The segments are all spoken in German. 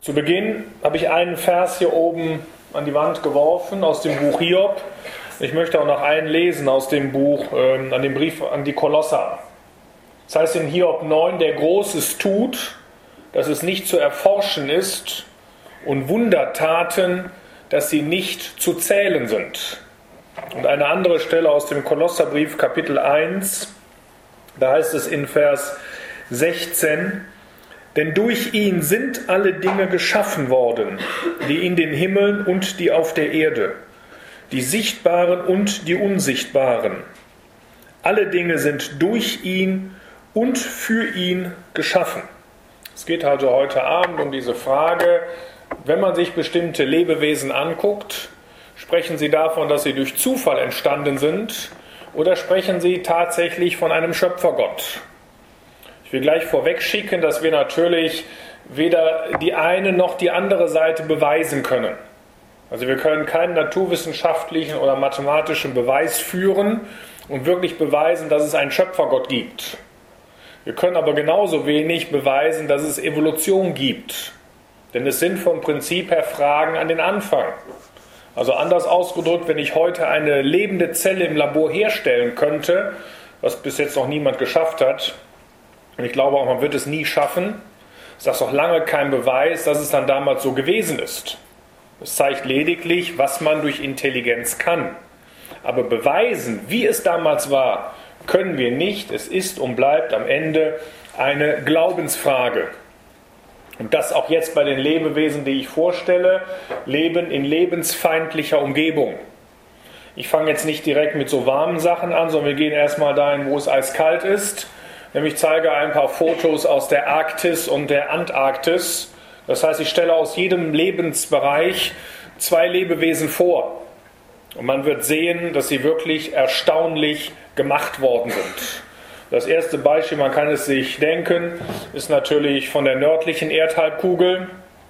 Zu Beginn habe ich einen Vers hier oben an die Wand geworfen aus dem Buch Hiob. Ich möchte auch noch einen lesen aus dem Buch, an dem Brief an die Kolosser. Das heißt in Hiob 9, der Großes tut, dass es nicht zu erforschen ist, und Wundertaten, dass sie nicht zu zählen sind. Und eine andere Stelle aus dem Kolosserbrief, Kapitel 1, da heißt es in Vers 16, denn durch ihn sind alle Dinge geschaffen worden, die in den Himmeln und die auf der Erde, die sichtbaren und die unsichtbaren. Alle Dinge sind durch ihn und für ihn geschaffen. Es geht also heute Abend um diese Frage, wenn man sich bestimmte Lebewesen anguckt, sprechen sie davon, dass sie durch Zufall entstanden sind, oder sprechen sie tatsächlich von einem Schöpfergott? Ich will gleich vorweg schicken, dass wir natürlich weder die eine noch die andere Seite beweisen können. Also wir können keinen naturwissenschaftlichen oder mathematischen Beweis führen und wirklich beweisen, dass es einen Schöpfergott gibt. Wir können aber genauso wenig beweisen, dass es Evolution gibt. Denn es sind vom Prinzip her Fragen an den Anfang. Also anders ausgedrückt, wenn ich heute eine lebende Zelle im Labor herstellen könnte, was bis jetzt noch niemand geschafft hat, und ich glaube auch, man wird es nie schaffen, ist das noch lange kein Beweis, dass es dann damals so gewesen ist. Es zeigt lediglich, was man durch Intelligenz kann. Aber beweisen, wie es damals war, können wir nicht. Es ist und bleibt am Ende eine Glaubensfrage. Und das auch jetzt bei den Lebewesen, die ich vorstelle, leben in lebensfeindlicher Umgebung. Ich fange jetzt nicht direkt mit so warmen Sachen an, sondern wir gehen erstmal dahin, wo es eiskalt ist. Nämlich zeige ein paar Fotos aus der Arktis und der Antarktis. Das heißt, ich stelle aus jedem Lebensbereich 2 Lebewesen vor. Und man wird sehen, dass sie wirklich erstaunlich gemacht worden sind. Das erste Beispiel, man kann es sich denken, ist natürlich von der nördlichen Erdhalbkugel.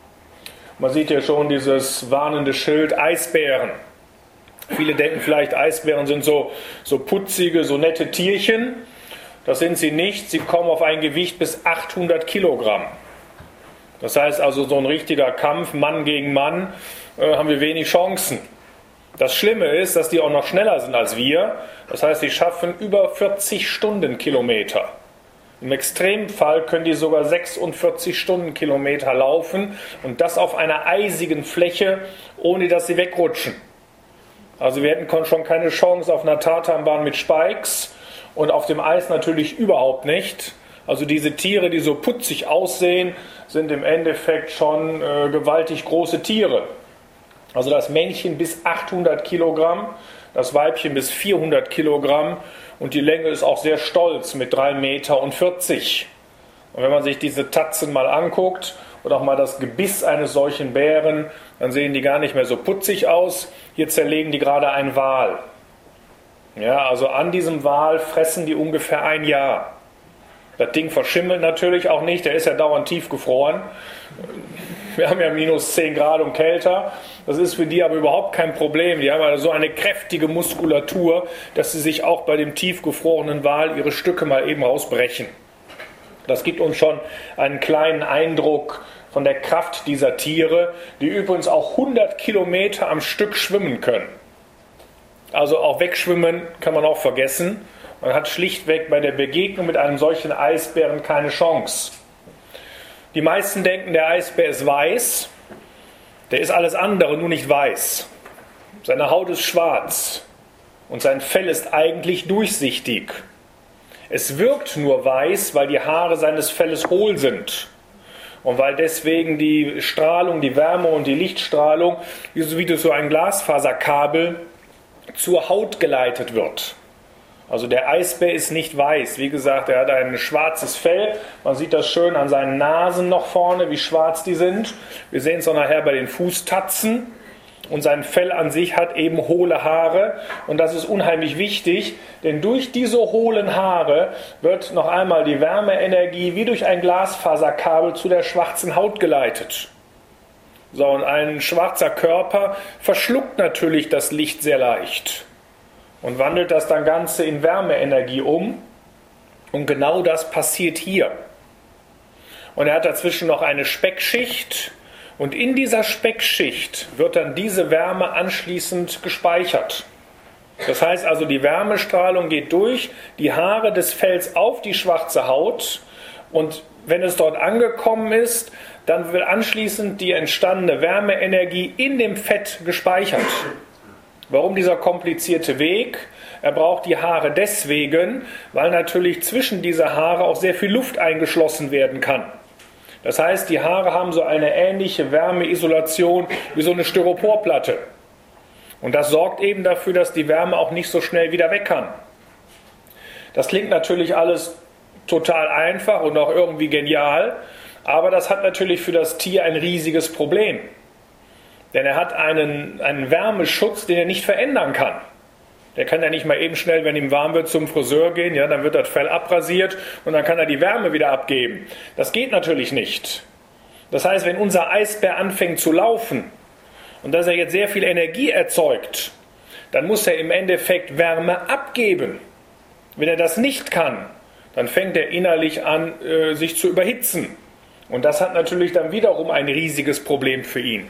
Man sieht hier schon dieses warnende Schild Eisbären. Viele denken vielleicht, Eisbären sind so putzige, so nette Tierchen. Das sind sie nicht. Sie kommen auf ein Gewicht bis 800 Kilogramm. Das heißt also, so ein richtiger Kampf, Mann gegen Mann, haben wir wenig Chancen. Das Schlimme ist, dass die auch noch schneller sind als wir. Das heißt, sie schaffen über 40 Stundenkilometer. Im Extremfall können die sogar 46 Stundenkilometer laufen und das auf einer eisigen Fläche, ohne dass sie wegrutschen. Also wir hätten schon keine Chance auf einer Tatanbahn mit Spikes und auf dem Eis natürlich überhaupt nicht. Also diese Tiere, die so putzig aussehen, sind im Endeffekt schon gewaltig große Tiere. Also das Männchen bis 800 Kilogramm, das Weibchen bis 400 Kilogramm und die Länge ist auch sehr stolz mit 3,40 Meter. Und wenn man sich diese Tatzen mal anguckt oder auch mal das Gebiss eines solchen Bären, dann sehen die gar nicht mehr so putzig aus. Hier zerlegen die gerade einen Wal. Ja, also an diesem Wal fressen die ungefähr ein Jahr. Das Ding verschimmelt natürlich auch nicht, der ist ja dauernd tiefgefroren. Wir haben ja minus 10 Grad und kälter. Das ist für die aber überhaupt kein Problem. Die haben also so eine kräftige Muskulatur, dass sie sich auch bei dem tiefgefrorenen Wal ihre Stücke mal eben rausbrechen. Das gibt uns schon einen kleinen Eindruck von der Kraft dieser Tiere, die übrigens auch 100 Kilometer am Stück schwimmen können. Also auch wegschwimmen kann man auch vergessen. Man hat schlichtweg bei der Begegnung mit einem solchen Eisbären keine Chance. Die meisten denken, der Eisbär ist weiß. Der ist alles andere, nur nicht weiß. Seine Haut ist schwarz und sein Fell ist eigentlich durchsichtig. Es wirkt nur weiß, weil die Haare seines Felles hohl sind. Und weil deswegen die Strahlung, die Wärme und die Lichtstrahlung, wie durch so ein Glasfaserkabel, zur Haut geleitet wird. Also der Eisbär ist nicht weiß. Wie gesagt, er hat ein schwarzes Fell. Man sieht das schön an seinen Nasen noch vorne, wie schwarz die sind. Wir sehen es auch nachher bei den Fußtatzen. Und sein Fell an sich hat eben hohle Haare. Und das ist unheimlich wichtig, denn durch diese hohlen Haare wird noch einmal die Wärmeenergie wie durch ein Glasfaserkabel zu der schwarzen Haut geleitet. So, und ein schwarzer Körper verschluckt natürlich das Licht sehr leicht und wandelt das dann Ganze in Wärmeenergie um. Und genau das passiert hier. Und er hat dazwischen noch eine Speckschicht Und in dieser Speckschicht wird dann diese Wärme anschließend gespeichert. Das heißt also, die Wärmestrahlung geht durch die Haare des Fells auf die schwarze Haut und wenn es dort angekommen ist, dann wird anschließend die entstandene Wärmeenergie in dem Fett gespeichert. Warum dieser komplizierte Weg? Er braucht die Haare deswegen, weil natürlich zwischen diese Haare auch sehr viel Luft eingeschlossen werden kann. Das heißt, die Haare haben so eine ähnliche Wärmeisolation wie so eine Styroporplatte. Und das sorgt eben dafür, dass die Wärme auch nicht so schnell wieder weg kann. Das klingt natürlich alles total einfach und auch irgendwie genial, aber das hat natürlich für das Tier ein riesiges Problem. Denn er hat einen Wärmeschutz, den er nicht verändern kann. Der kann ja nicht mal eben schnell, wenn ihm warm wird, zum Friseur gehen, ja, dann wird das Fell abrasiert und dann kann er die Wärme wieder abgeben. Das geht natürlich nicht. Das heißt, wenn unser Eisbär anfängt zu laufen und dass er jetzt sehr viel Energie erzeugt, dann muss er im Endeffekt Wärme abgeben. Wenn er das nicht kann, dann fängt er innerlich an, sich zu überhitzen. Und das hat natürlich dann wiederum ein riesiges Problem für ihn.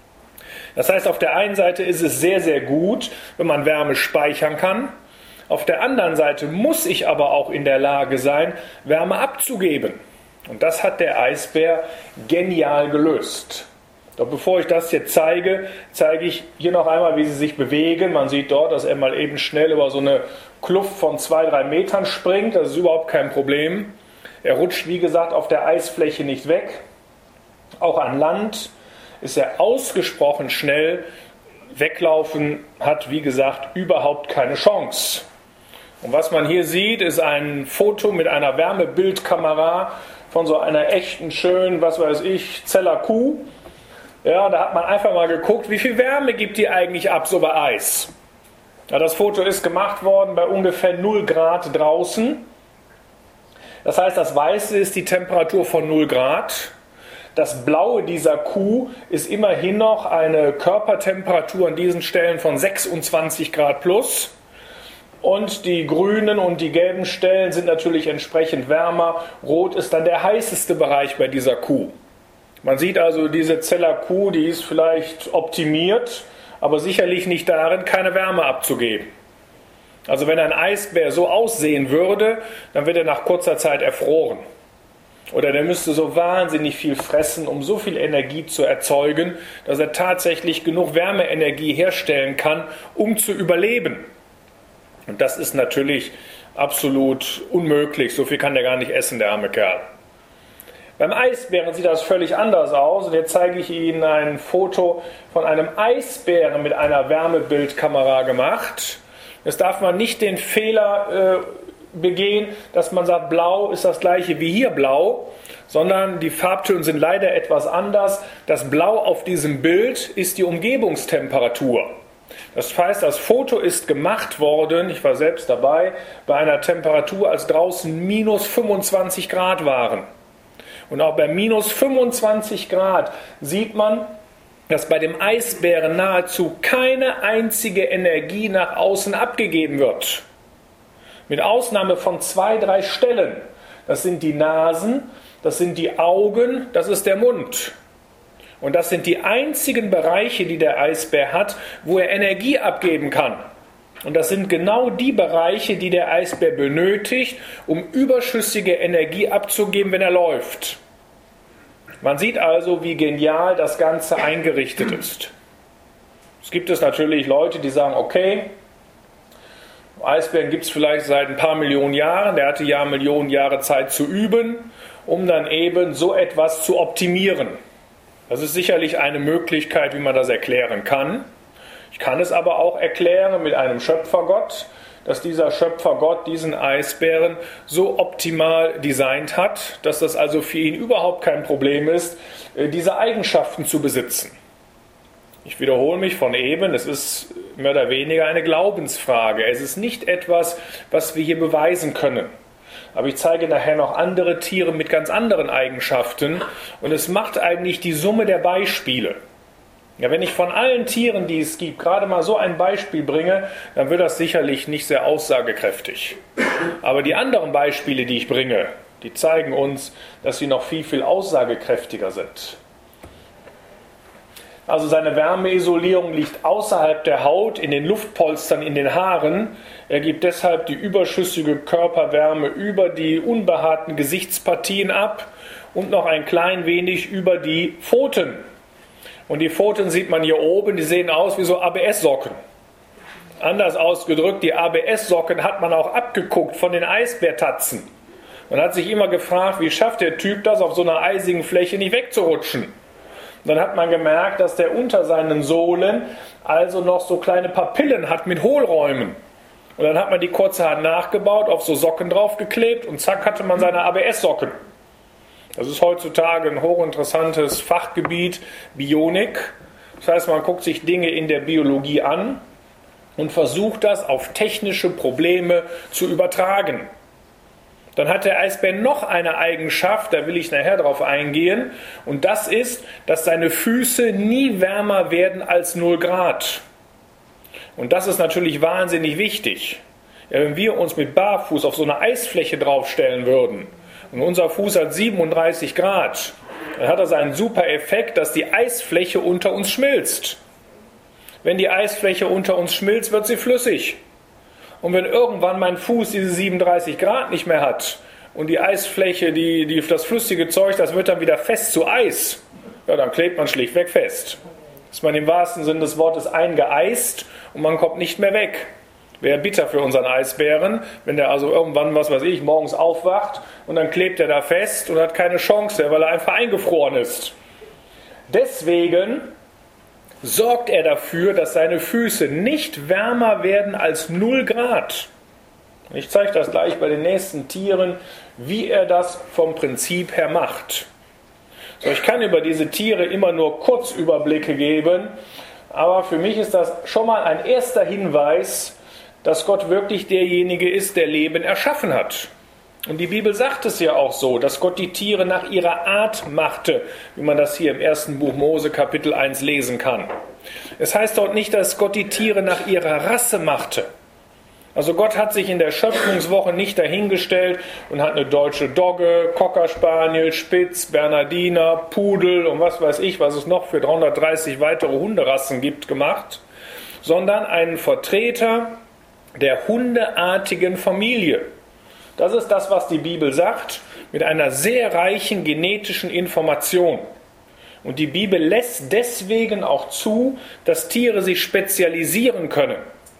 Das heißt, auf der einen Seite ist es sehr, sehr gut, wenn man Wärme speichern kann. Auf der anderen Seite muss ich aber auch in der Lage sein, Wärme abzugeben. Und das hat der Eisbär genial gelöst. Doch bevor ich das jetzt zeige ich hier noch einmal, wie sie sich bewegen. Man sieht dort, dass er mal eben schnell über so eine Kluft von 2-3 Metern springt. Das ist überhaupt kein Problem. Er rutscht, wie gesagt, auf der Eisfläche nicht weg. Auch an Land ist er ausgesprochen schnell. Weglaufen hat, wie gesagt, überhaupt keine Chance. Und was man hier sieht, ist ein Foto mit einer Wärmebildkamera von so einer echten, schönen, was weiß ich, Zeller Kuh. Ja, da hat man einfach mal geguckt, wie viel Wärme gibt die eigentlich ab, so bei Eis. Ja, das Foto ist gemacht worden bei ungefähr 0 Grad draußen. Das heißt, das Weiße ist die Temperatur von 0 Grad. Das Blaue dieser Kuh ist immerhin noch eine Körpertemperatur an diesen Stellen von 26 Grad plus. Und die grünen und die gelben Stellen sind natürlich entsprechend wärmer. Rot ist dann der heißeste Bereich bei dieser Kuh. Man sieht also, diese Zeller Kuh, die ist vielleicht optimiert, aber sicherlich nicht darin, keine Wärme abzugeben. Also wenn ein Eisbär so aussehen würde, dann wird er nach kurzer Zeit erfroren. Oder der müsste so wahnsinnig viel fressen, um so viel Energie zu erzeugen, dass er tatsächlich genug Wärmeenergie herstellen kann, um zu überleben. Und das ist natürlich absolut unmöglich. So viel kann der gar nicht essen, der arme Kerl. Beim Eisbären sieht das völlig anders aus. Und jetzt zeige ich Ihnen ein Foto von einem Eisbären mit einer Wärmebildkamera gemacht. Jetzt darf man nicht den Fehler begehen, dass man sagt, blau ist das gleiche wie hier blau, sondern die Farbtöne sind leider etwas anders. Das Blau auf diesem Bild ist die Umgebungstemperatur. Das heißt, das Foto ist gemacht worden, ich war selbst dabei, bei einer Temperatur, als draußen minus 25 Grad waren. Und auch bei minus 25 Grad sieht man, dass bei dem Eisbären nahezu keine einzige Energie nach außen abgegeben wird. Mit Ausnahme von 2-3 Stellen. Das sind die Nasen, das sind die Augen, das ist der Mund. Und das sind die einzigen Bereiche, die der Eisbär hat, wo er Energie abgeben kann. Und das sind genau die Bereiche, die der Eisbär benötigt, um überschüssige Energie abzugeben, wenn er läuft. Man sieht also, wie genial das Ganze eingerichtet ist. Es gibt natürlich Leute, die sagen, okay, Eisbären gibt es vielleicht seit ein paar Millionen Jahren, der hatte ja Millionen Jahre Zeit zu üben, um dann eben so etwas zu optimieren. Das ist sicherlich eine Möglichkeit, wie man das erklären kann. Ich kann es aber auch erklären mit einem Schöpfergott, dass dieser Schöpfergott diesen Eisbären so optimal designt hat, dass das also für ihn überhaupt kein Problem ist, diese Eigenschaften zu besitzen. Ich wiederhole mich von eben, es ist mehr oder weniger eine Glaubensfrage. Es ist nicht etwas, was wir hier beweisen können. Aber ich zeige nachher noch andere Tiere mit ganz anderen Eigenschaften und es macht eigentlich die Summe der Beispiele. Ja, wenn ich von allen Tieren, die es gibt, gerade mal so ein Beispiel bringe, dann wird das sicherlich nicht sehr aussagekräftig. Aber die anderen Beispiele, die ich bringe, die zeigen uns, dass sie noch viel, viel aussagekräftiger sind. Also seine Wärmeisolierung liegt außerhalb der Haut, in den Luftpolstern, in den Haaren. Er gibt deshalb die überschüssige Körperwärme über die unbehaarten Gesichtspartien ab und noch ein klein wenig über die Pfoten. Und die Pfoten sieht man hier oben, die sehen aus wie so ABS-Socken. Anders ausgedrückt, die ABS-Socken hat man auch abgeguckt von den Eisbärtatzen. Man hat sich immer gefragt, wie schafft der Typ das, auf so einer eisigen Fläche nicht wegzurutschen? Und dann hat man gemerkt, dass der unter seinen Sohlen also noch so kleine Papillen hat mit Hohlräumen. Und dann hat man die kurzerhand nachgebaut, auf so Socken draufgeklebt und zack hatte man seine ABS-Socken. Das ist heutzutage ein hochinteressantes Fachgebiet, Bionik. Das heißt, man guckt sich Dinge in der Biologie an und versucht das auf technische Probleme zu übertragen. Dann hat der Eisbär noch eine Eigenschaft, da will ich nachher drauf eingehen, und das ist, dass seine Füße nie wärmer werden als 0 Grad. Und das ist natürlich wahnsinnig wichtig. Ja, wenn wir uns mit Barfuß auf so eine Eisfläche draufstellen würden und unser Fuß hat 37 Grad, dann hat das einen super Effekt, dass die Eisfläche unter uns schmilzt. Wenn die Eisfläche unter uns schmilzt, wird sie flüssig. Und wenn irgendwann mein Fuß diese 37 Grad nicht mehr hat und die Eisfläche, das flüssige Zeug, das wird dann wieder fest zu Eis, ja, dann klebt man schlichtweg fest. Ist man im wahrsten Sinne des Wortes eingeeist und man kommt nicht mehr weg. Wäre bitter für unseren Eisbären, wenn der also irgendwann, morgens aufwacht und dann klebt er da fest und hat keine Chance, weil er einfach eingefroren ist. Deswegen sorgt er dafür, dass seine Füße nicht wärmer werden als 0 Grad. Ich zeige das gleich bei den nächsten Tieren, wie er das vom Prinzip her macht. So, ich kann über diese Tiere immer nur Kurzüberblicke geben, aber für mich ist das schon mal ein erster Hinweis, dass Gott wirklich derjenige ist, der Leben erschaffen hat. Und die Bibel sagt es ja auch so, dass Gott die Tiere nach ihrer Art machte, wie man das hier im 1. Buch Mose Kapitel 1 lesen kann. Es heißt dort nicht, dass Gott die Tiere nach ihrer Rasse machte. Also Gott hat sich in der Schöpfungswoche nicht dahingestellt und hat eine deutsche Dogge, Cocker Spaniel, Spitz, Bernardiner, Pudel und was weiß ich, was es noch für 330 weitere Hunderassen gibt, gemacht, sondern einen Vertreter der hundeartigen Familie. Das ist das, was die Bibel sagt, mit einer sehr reichen genetischen Information. Und die Bibel lässt deswegen auch zu, dass Tiere sich spezialisieren können.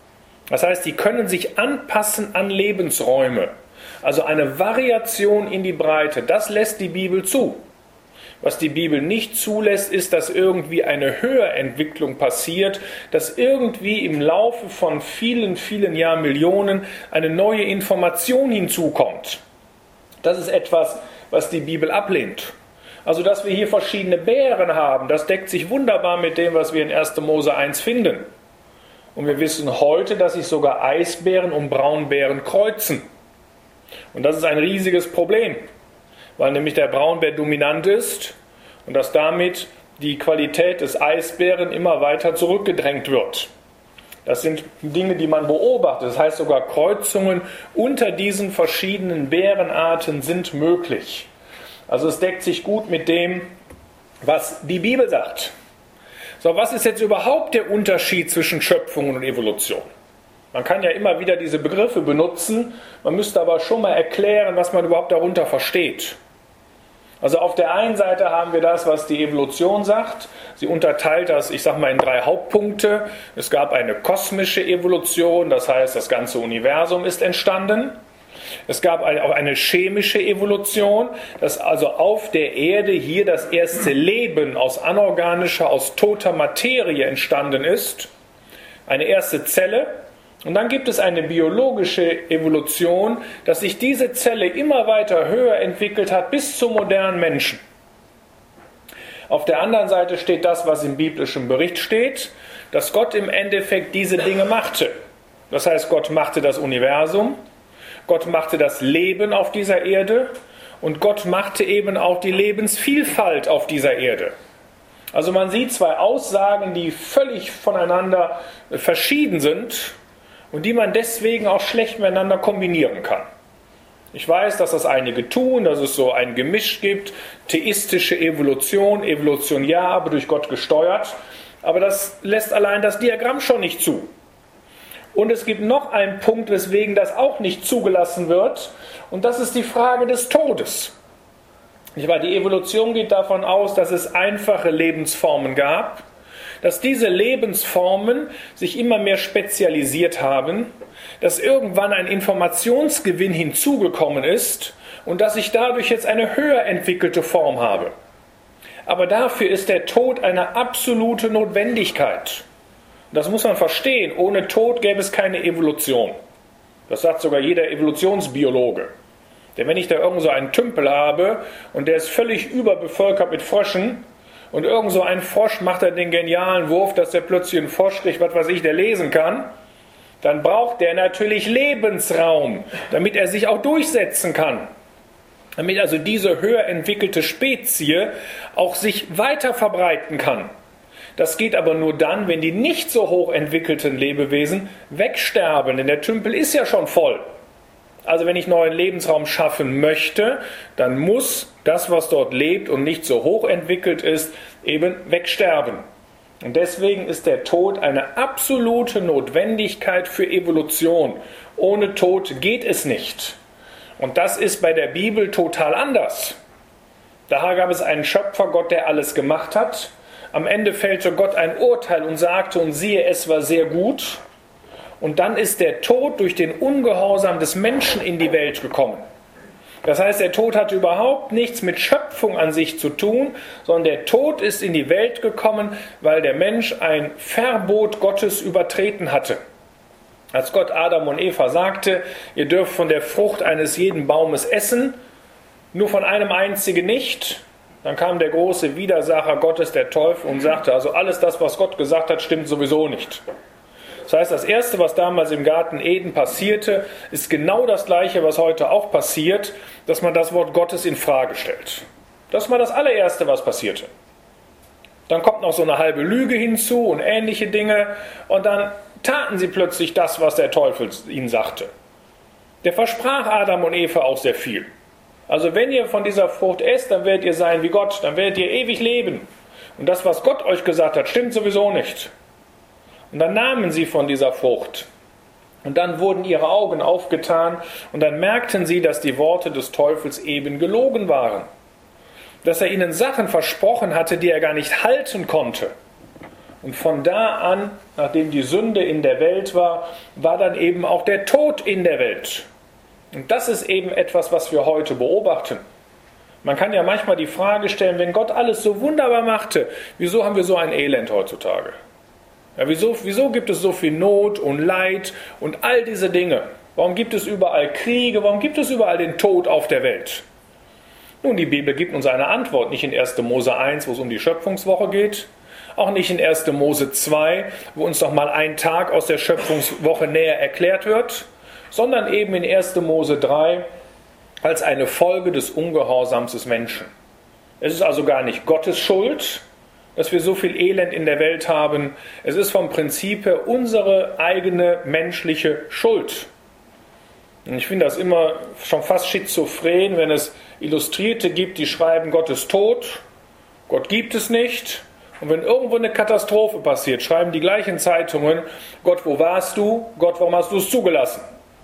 Das heißt, die können sich anpassen an Lebensräume. Also eine Variation in die Breite, das lässt die Bibel zu. Was die Bibel nicht zulässt, ist, dass irgendwie eine Höherentwicklung passiert, dass irgendwie im Laufe von vielen, vielen Jahrmillionen eine neue Information hinzukommt. Das ist etwas, was die Bibel ablehnt. Also, dass wir hier verschiedene Bären haben, das deckt sich wunderbar mit dem, was wir in 1. Mose 1 finden. Und wir wissen heute, dass sich sogar Eisbären und Braunbären kreuzen. Und das ist ein riesiges Problem, weil nämlich der Braunbär dominant ist und dass damit die Qualität des Eisbären immer weiter zurückgedrängt wird. Das sind Dinge, die man beobachtet. Das heißt, sogar Kreuzungen unter diesen verschiedenen Bärenarten sind möglich. Also es deckt sich gut mit dem, was die Bibel sagt. So, was ist jetzt überhaupt der Unterschied zwischen Schöpfung und Evolution? Man kann ja immer wieder diese Begriffe benutzen, man müsste aber schon mal erklären, was man überhaupt darunter versteht. Also auf der einen Seite haben wir das, was die Evolution sagt. Sie unterteilt das, in 3 Hauptpunkte. Es gab eine kosmische Evolution, das heißt, das ganze Universum ist entstanden. Es gab auch eine chemische Evolution, dass also auf der Erde hier das erste Leben aus anorganischer, aus toter Materie entstanden ist. Eine erste Zelle. Und dann gibt es eine biologische Evolution, dass sich diese Zelle immer weiter höher entwickelt hat bis zum modernen Menschen. Auf der anderen Seite steht das, was im biblischen Bericht steht, dass Gott im Endeffekt diese Dinge machte. Das heißt, Gott machte das Universum, Gott machte das Leben auf dieser Erde und Gott machte eben auch die Lebensvielfalt auf dieser Erde. Also man sieht 2 Aussagen, die völlig voneinander verschieden sind und die man deswegen auch schlecht miteinander kombinieren kann. Ich weiß, dass das einige tun, dass es so ein Gemisch gibt, theistische Evolution, Evolution ja, aber durch Gott gesteuert. Aber das lässt allein das Diagramm schon nicht zu. Und es gibt noch einen Punkt, weswegen das auch nicht zugelassen wird, und das ist die Frage des Todes. Die Evolution geht davon aus, dass es einfache Lebensformen gab, dass diese Lebensformen sich immer mehr spezialisiert haben, dass irgendwann ein Informationsgewinn hinzugekommen ist und dass ich dadurch jetzt eine höher entwickelte Form habe. Aber dafür ist der Tod eine absolute Notwendigkeit. Das muss man verstehen. Ohne Tod gäbe es keine Evolution. Das sagt sogar jeder Evolutionsbiologe. Denn wenn ich da irgend so einen Tümpel habe und der ist völlig überbevölkert mit Fröschen und irgend so ein Frosch macht dann den genialen Wurf, dass der plötzlich einen Frosch kriegt, was weiß ich, der lesen kann, dann braucht der natürlich Lebensraum, damit er sich auch durchsetzen kann. Damit also diese höher entwickelte Spezie auch sich weiter verbreiten kann. Das geht aber nur dann, wenn die nicht so hoch entwickelten Lebewesen wegsterben, denn der Tümpel ist ja schon voll. Also wenn ich neuen Lebensraum schaffen möchte, dann muss das, was dort lebt und nicht so hoch entwickelt ist, eben wegsterben. Und deswegen ist der Tod eine absolute Notwendigkeit für Evolution. Ohne Tod geht es nicht. Und das ist bei der Bibel total anders. Da gab es einen Schöpfergott, der alles gemacht hat. Am Ende fällte Gott ein Urteil und sagte, und siehe, es war sehr gut. Und dann ist der Tod durch den Ungehorsam des Menschen in die Welt gekommen. Das heißt, der Tod hatte überhaupt nichts mit Schöpfung an sich zu tun, sondern der Tod ist in die Welt gekommen, weil der Mensch ein Verbot Gottes übertreten hatte. Als Gott Adam und Eva sagte, ihr dürft von der Frucht eines jeden Baumes essen, nur von einem einzigen nicht, dann kam der große Widersacher Gottes, der Teufel, und sagte, also alles das, was Gott gesagt hat, stimmt sowieso nicht. Das heißt, das Erste, was damals im Garten Eden passierte, ist genau das Gleiche, was heute auch passiert, dass man das Wort Gottes in Frage stellt. Das war das allererste, was passierte. Dann kommt noch so eine halbe Lüge hinzu und ähnliche Dinge, und dann taten sie plötzlich das, was der Teufel ihnen sagte. Der versprach Adam und Eva auch sehr viel. Also wenn ihr von dieser Frucht esst, dann werdet ihr sein wie Gott, dann werdet ihr ewig leben. Und das, was Gott euch gesagt hat, stimmt sowieso nicht. Und dann nahmen sie von dieser Frucht. Und dann wurden ihre Augen aufgetan und dann merkten sie, dass die Worte des Teufels eben gelogen waren. Dass er ihnen Sachen versprochen hatte, die er gar nicht halten konnte. Und von da an, nachdem die Sünde in der Welt war, war dann eben auch der Tod in der Welt. Und das ist eben etwas, was wir heute beobachten. Man kann ja manchmal die Frage stellen, wenn Gott alles so wunderbar machte, wieso haben wir so ein Elend heutzutage? Ja, wieso gibt es so viel Not und Leid und all diese Dinge? Warum gibt es überall Kriege? Warum gibt es überall den Tod auf der Welt? Nun, die Bibel gibt uns eine Antwort, nicht in 1. Mose 1, wo es um die Schöpfungswoche geht, auch nicht in 1. Mose 2, wo uns noch mal ein Tag aus der Schöpfungswoche näher erklärt wird, sondern eben in 1. Mose 3 als eine Folge des Ungehorsams des Menschen. Es ist also gar nicht Gottes Schuld, dass wir so viel Elend in der Welt haben. Es ist vom Prinzip her unsere eigene menschliche Schuld. Und ich finde das immer schon fast schizophren, wenn es Illustrierte gibt, die schreiben, Gott ist tot, Gott gibt es nicht. Und wenn irgendwo eine Katastrophe passiert, schreiben die gleichen Zeitungen, Gott, wo warst du? Gott, warum hast du es zugelassen?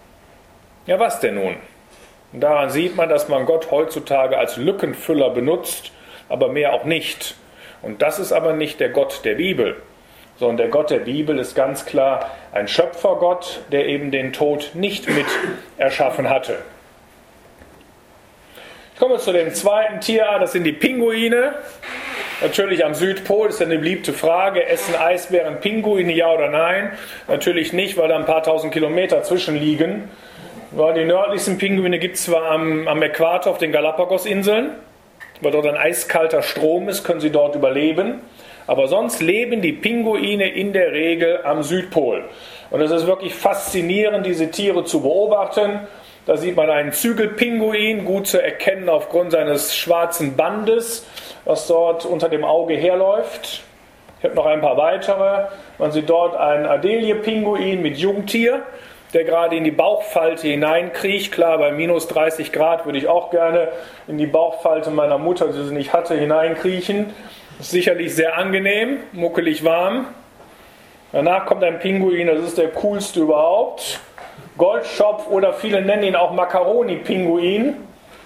Ja, was denn nun? Und daran sieht man, dass man Gott heutzutage als Lückenfüller benutzt, aber mehr auch nicht. Und das ist aber nicht der Gott der Bibel, sondern der Gott der Bibel ist ganz klar ein Schöpfergott, der eben den Tod nicht mit erschaffen hatte. Ich komme zu dem zweiten Tierart, das sind die Pinguine. Natürlich am Südpol ist eine beliebte Frage, essen Eisbären Pinguine, ja oder nein? Natürlich nicht, weil da ein paar tausend Kilometer zwischen liegen. Die nördlichsten Pinguine gibt es zwar am Äquator auf den Galapagos-Inseln, weil dort ein eiskalter Strom ist, können sie dort überleben. Aber sonst leben die Pinguine in der Regel am Südpol. Und es ist wirklich faszinierend, diese Tiere zu beobachten. Da sieht man einen Zügelpinguin, gut zu erkennen aufgrund seines schwarzen Bandes, was dort unter dem Auge herläuft. Ich habe noch ein paar weitere. Man sieht dort einen Adelie-Pinguin mit Jungtier. der gerade in die Bauchfalte hineinkriecht. Klar, bei minus 30 Grad würde ich auch gerne in die Bauchfalte meiner Mutter, die sie nicht hatte, hineinkriechen. Ist sicherlich sehr angenehm, muckelig warm. Danach kommt ein Pinguin, das ist der coolste überhaupt. Goldschopf oder viele nennen ihn auch Macaroni-Pinguin.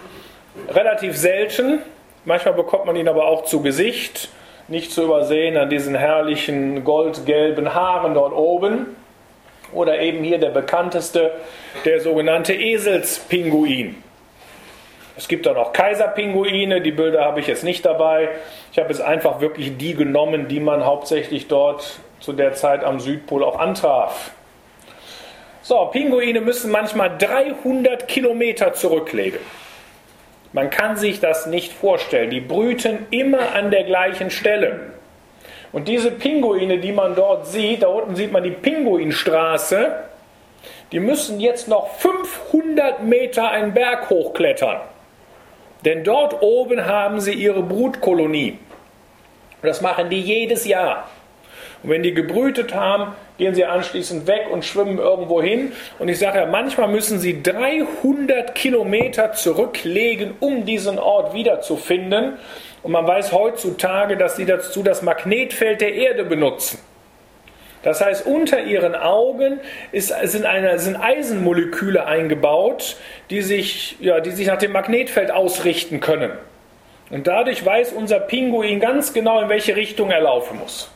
Relativ selten. Manchmal bekommt man ihn aber auch zu Gesicht. Nicht zu übersehen an diesen herrlichen goldgelben Haaren dort oben. Oder eben hier der bekannteste, der sogenannte Eselspinguin. Es gibt dann auch Kaiserpinguine, die Bilder habe ich jetzt nicht dabei. Ich habe jetzt einfach wirklich die genommen, die man hauptsächlich dort zu der Zeit am Südpol auch antraf. So, Pinguine müssen manchmal 300 Kilometer zurücklegen. Man kann sich das nicht vorstellen. Die brüten immer an der gleichen Stelle. Und diese Pinguine, die man dort sieht, da unten sieht man die Pinguinstraße, die müssen jetzt noch 500 Meter einen Berg hochklettern. Denn dort oben haben sie ihre Brutkolonie. Und das machen die jedes Jahr. Und wenn die gebrütet haben, gehen sie anschließend weg und schwimmen irgendwo hin. Und ich sage ja, manchmal müssen sie 300 Kilometer zurücklegen, um diesen Ort wiederzufinden. Und man weiß heutzutage, dass sie dazu das Magnetfeld der Erde benutzen. Das heißt, unter ihren Augen sind Eisenmoleküle eingebaut, die sich nach dem Magnetfeld ausrichten können. Und dadurch weiß unser Pinguin ganz genau, in welche Richtung er laufen muss.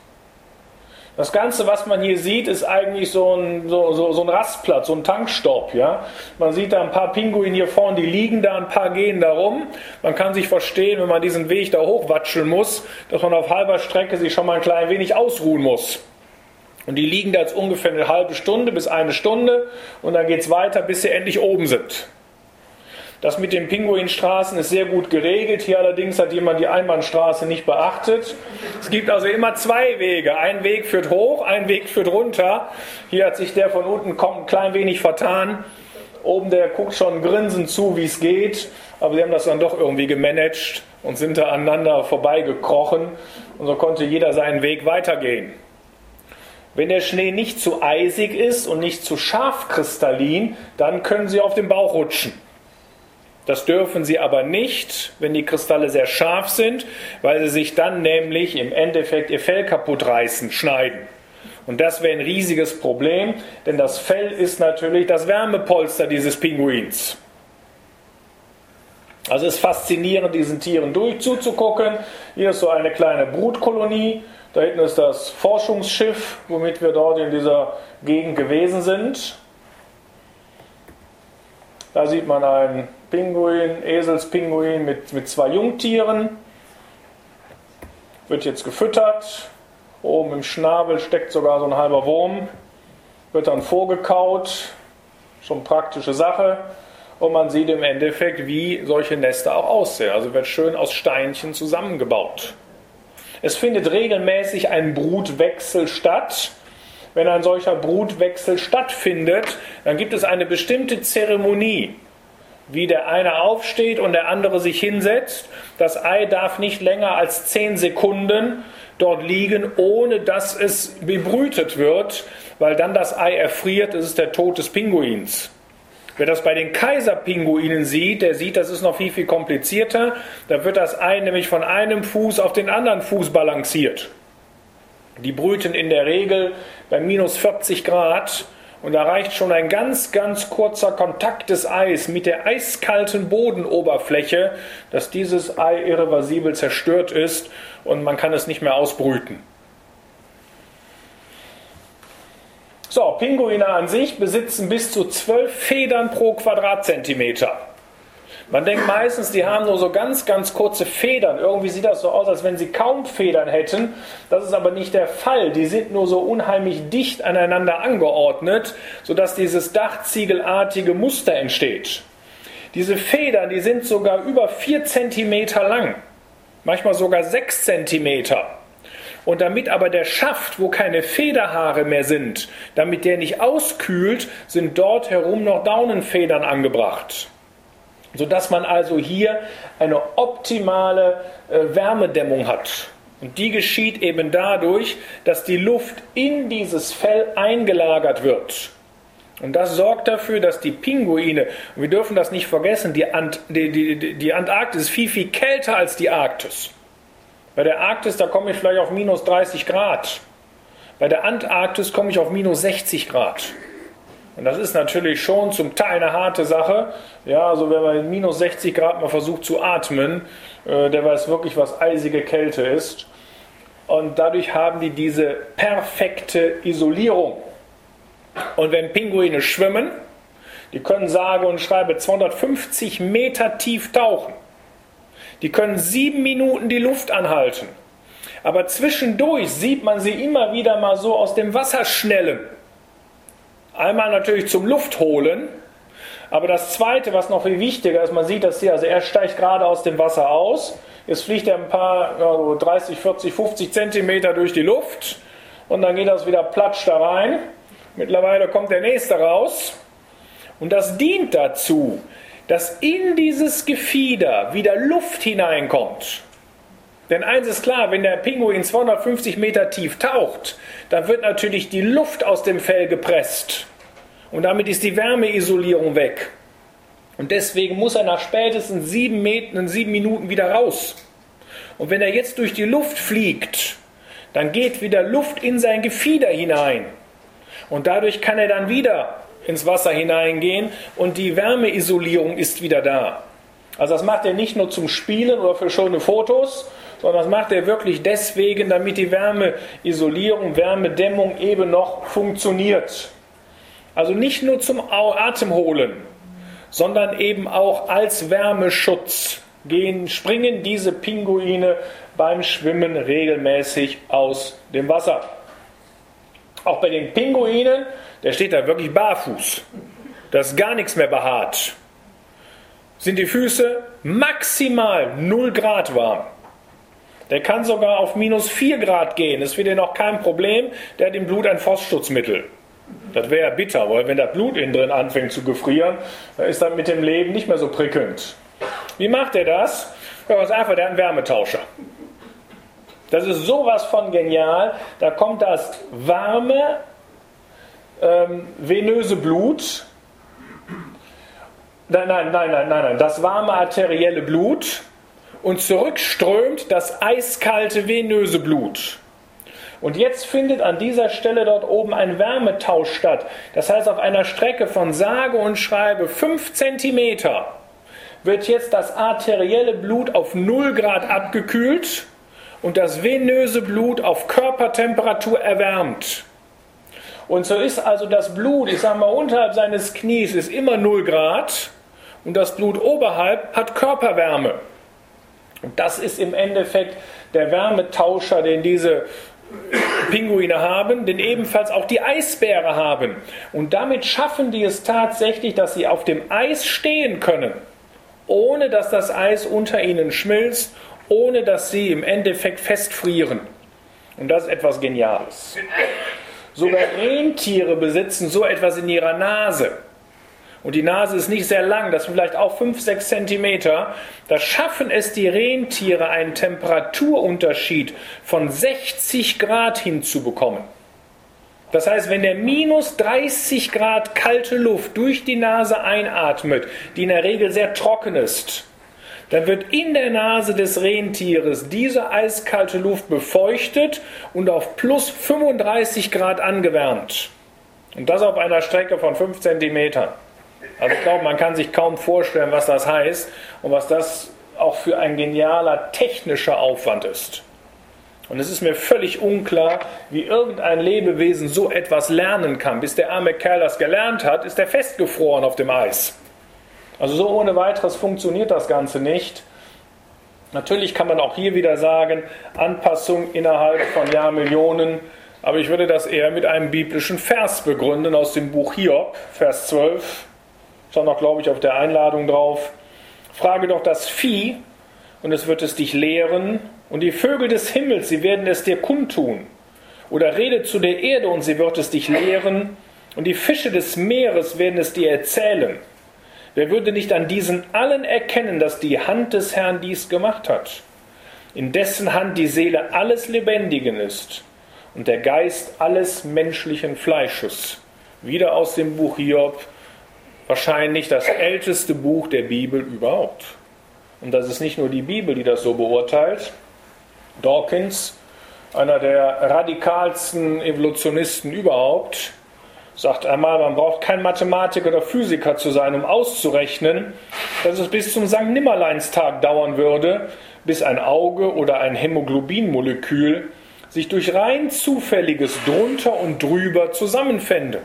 Das Ganze, was man hier sieht, ist eigentlich so ein Rastplatz, so ein Tankstopp. Ja? Man sieht da ein paar Pinguine hier vorne, die liegen da, ein paar gehen da rum. Man kann sich verstehen, wenn man diesen Weg da hochwatscheln muss, dass man auf halber Strecke sich schon mal ein klein wenig ausruhen muss. Und die liegen da jetzt ungefähr eine halbe Stunde bis eine Stunde und dann geht es weiter, bis sie endlich oben sind. Das mit den Pinguinstraßen ist sehr gut geregelt. Hier allerdings hat jemand die Einbahnstraße nicht beachtet. Es gibt also immer zwei Wege. Ein Weg führt hoch, ein Weg führt runter. Hier hat sich der von unten ein klein wenig vertan. Oben der guckt schon grinsend zu, wie es geht. Aber sie haben das dann doch irgendwie gemanagt und sind da aneinander vorbeigekrochen. Und so konnte jeder seinen Weg weitergehen. Wenn der Schnee nicht zu eisig ist und nicht zu scharfkristallin, dann können sie auf dem Bauch rutschen. Das dürfen sie aber nicht, wenn die Kristalle sehr scharf sind, weil sie sich dann nämlich im Endeffekt ihr Fell kaputt reißen, schneiden. Und das wäre ein riesiges Problem, denn das Fell ist natürlich das Wärmepolster dieses Pinguins. Also es ist faszinierend, diesen Tieren zuzugucken. Hier ist so eine kleine Brutkolonie. Da hinten ist das Forschungsschiff, womit wir dort in dieser Gegend gewesen sind. Da sieht man einen Pinguin, Eselspinguin mit zwei Jungtieren. Wird jetzt gefüttert. Oben im Schnabel steckt sogar so ein halber Wurm. Wird dann vorgekaut. Schon praktische Sache. Und man sieht im Endeffekt, wie solche Nester auch aussehen. Also wird schön aus Steinchen zusammengebaut. Es findet regelmäßig ein Brutwechsel statt. Wenn ein solcher Brutwechsel stattfindet, dann gibt es eine bestimmte Zeremonie, wie der eine aufsteht und der andere sich hinsetzt. Das Ei darf nicht länger als 10 Sekunden dort liegen, ohne dass es bebrütet wird, weil dann das Ei erfriert, das ist der Tod des Pinguins. Wer das bei den Kaiserpinguinen sieht, der sieht, das ist noch viel, viel komplizierter. Da wird das Ei nämlich von einem Fuß auf den anderen Fuß balanciert. Die brüten in der Regel bei minus 40 Grad und da reicht schon ein ganz, ganz kurzer Kontakt des Eis mit der eiskalten Bodenoberfläche, dass dieses Ei irreversibel zerstört ist und man kann es nicht mehr ausbrüten. So, Pinguine an sich besitzen bis zu 12 Federn pro Quadratzentimeter. Man denkt meistens, die haben nur so ganz, ganz kurze Federn. Irgendwie sieht das so aus, als wenn sie kaum Federn hätten. Das ist aber nicht der Fall. Die sind nur so unheimlich dicht aneinander angeordnet, sodass dieses dachziegelartige Muster entsteht. Diese Federn, die sind sogar über 4 Zentimeter lang, manchmal sogar 6 Zentimeter. Und damit aber der Schaft, wo keine Federhaare mehr sind, damit der nicht auskühlt, sind dort herum noch Daunenfedern angebracht. Sodass man also hier eine optimale Wärmedämmung hat. Und die geschieht eben dadurch, dass die Luft in dieses Fell eingelagert wird. Und das sorgt dafür, dass die Pinguine, und wir dürfen das nicht vergessen, die Antarktis ist viel, viel kälter als die Arktis. Bei der Arktis, da komme ich vielleicht auf minus 30 Grad. Bei der Antarktis komme ich auf minus 60 Grad. Und das ist natürlich schon zum Teil eine harte Sache. Ja, also wenn man in minus 60 Grad mal versucht zu atmen, der weiß wirklich, was eisige Kälte ist. Und dadurch haben die diese perfekte Isolierung. Und wenn Pinguine schwimmen, die können sage und schreibe 250 Meter tief tauchen. Die können 7 Minuten die Luft anhalten. Aber zwischendurch sieht man sie immer wieder mal so aus dem Wasser schnellen. Einmal natürlich zum Luftholen. Aber das Zweite, was noch viel wichtiger ist, man sieht das hier, also er steigt gerade aus dem Wasser aus. Jetzt fliegt er ein paar 30, 40, 50 Zentimeter durch die Luft. Und dann geht das wieder platsch da rein. Mittlerweile kommt der nächste raus und das dient dazu, dass in dieses Gefieder wieder Luft hineinkommt. Denn eins ist klar, wenn der Pinguin 250 Meter tief taucht, dann wird natürlich die Luft aus dem Fell gepresst und damit ist die Wärmeisolierung weg. Und deswegen muss er nach spätestens 7 Minuten wieder raus. Und wenn er jetzt durch die Luft fliegt, dann geht wieder Luft in sein Gefieder hinein. Und dadurch kann er dann wieder ins Wasser hineingehen und die Wärmeisolierung ist wieder da. Also das macht er nicht nur zum Spielen oder für schöne Fotos, sondern das macht er wirklich deswegen, damit die Wärmeisolierung, Wärmedämmung eben noch funktioniert. Also nicht nur zum Atemholen, sondern eben auch als Wärmeschutz springen diese Pinguine beim Schwimmen regelmäßig aus dem Wasser. Auch bei den Pinguinen, der steht da wirklich barfuß. Da ist gar nichts mehr behaart. Sind die Füße maximal 0 Grad warm. Der kann sogar auf minus 4 Grad gehen. Das ist für den auch kein Problem. Der hat im Blut ein Frostschutzmittel. Das wäre ja bitter, weil wenn das Blut innen drin anfängt zu gefrieren, dann ist das mit dem Leben nicht mehr so prickelnd. Wie macht er das? Ja, ganz einfach, der hat einen Wärmetauscher. Das ist sowas von genial. Da kommt das warme, venöse Blut. Nein. Das warme arterielle Blut. Und zurückströmt das eiskalte venöse Blut. Und jetzt findet an dieser Stelle dort oben ein Wärmetausch statt. Das heißt, auf einer Strecke von sage und schreibe 5 Zentimeter wird jetzt das arterielle Blut auf 0 Grad abgekühlt und das venöse Blut auf Körpertemperatur erwärmt. Und so ist also das Blut, ich sage mal unterhalb seines Knies ist immer 0 Grad und das Blut oberhalb hat Körperwärme. Und das ist im Endeffekt der Wärmetauscher, den diese Pinguine haben, den ebenfalls auch die Eisbären haben. Und damit schaffen die es tatsächlich, dass sie auf dem Eis stehen können, ohne dass das Eis unter ihnen schmilzt, ohne dass sie im Endeffekt festfrieren. Und das ist etwas Geniales. Sogar Rentiere besitzen so etwas in ihrer Nase. Und die Nase ist nicht sehr lang, das sind vielleicht auch 5-6 Zentimeter. Da schaffen es die Rentiere, einen Temperaturunterschied von 60 Grad hinzubekommen. Das heißt, wenn der minus 30 Grad kalte Luft durch die Nase einatmet, die in der Regel sehr trocken ist, dann wird in der Nase des Rentieres diese eiskalte Luft befeuchtet und auf plus 35 Grad angewärmt. Und das auf einer Strecke von 5 Zentimetern. Also ich glaube, man kann sich kaum vorstellen, was das heißt und was das auch für ein genialer technischer Aufwand ist. Und es ist mir völlig unklar, wie irgendein Lebewesen so etwas lernen kann. Bis der arme Kerl das gelernt hat, ist er festgefroren auf dem Eis. Also so ohne weiteres funktioniert das Ganze nicht. Natürlich kann man auch hier wieder sagen, Anpassung innerhalb von Jahrmillionen. Aber ich würde das eher mit einem biblischen Vers begründen aus dem Buch Hiob, Vers 12. Stand noch, glaube ich, auf der Einladung drauf. Frage doch das Vieh, und es wird es dich lehren, und die Vögel des Himmels, sie werden es dir kundtun. Oder rede zu der Erde, und sie wird es dich lehren, und die Fische des Meeres werden es dir erzählen. Wer würde nicht an diesen allen erkennen, dass die Hand des Herrn dies gemacht hat, in dessen Hand die Seele alles Lebendigen ist und der Geist alles menschlichen Fleisches. wieder aus dem Buch Hiob, wahrscheinlich das älteste Buch der Bibel überhaupt. Und das ist nicht nur die Bibel, die das so beurteilt. Dawkins, einer der radikalsten Evolutionisten überhaupt, sagt einmal, man braucht kein Mathematiker oder Physiker zu sein, um auszurechnen, dass es bis zum Sankt Nimmerleinstag dauern würde, bis ein Auge oder ein Hämoglobinmolekül sich durch rein zufälliges drunter und drüber zusammenfände.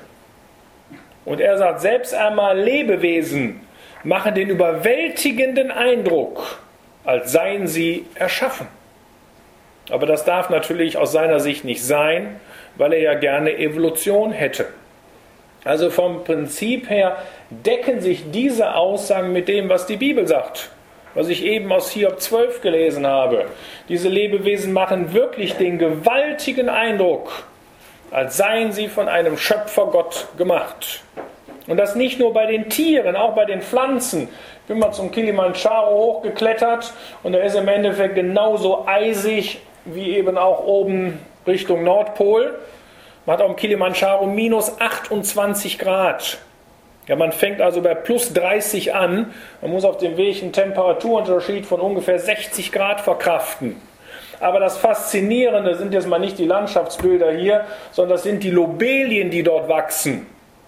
Und er sagt, selbst einmal Lebewesen machen den überwältigenden Eindruck, als seien sie erschaffen. Aber das darf natürlich aus seiner Sicht nicht sein, weil er ja gerne Evolution hätte. Also vom Prinzip her decken sich diese Aussagen mit dem, was die Bibel sagt. Was ich eben aus Hiob 12 gelesen habe. Diese Lebewesen machen wirklich den gewaltigen Eindruck, als seien sie von einem Schöpfergott gemacht. Und das nicht nur bei den Tieren, auch bei den Pflanzen. Ich bin mal zum Kilimanjaro hochgeklettert und da ist im Endeffekt genauso eisig wie eben auch oben Richtung Nordpol. Man hat auf dem Kilimanjaro minus 28 Grad. Ja, man fängt also bei plus 30 an. Man muss auf dem Weg einen Temperaturunterschied von ungefähr 60 Grad verkraften. Aber das Faszinierende sind jetzt mal nicht die Landschaftsbilder hier, sondern das sind die Lobelien, die dort wachsen.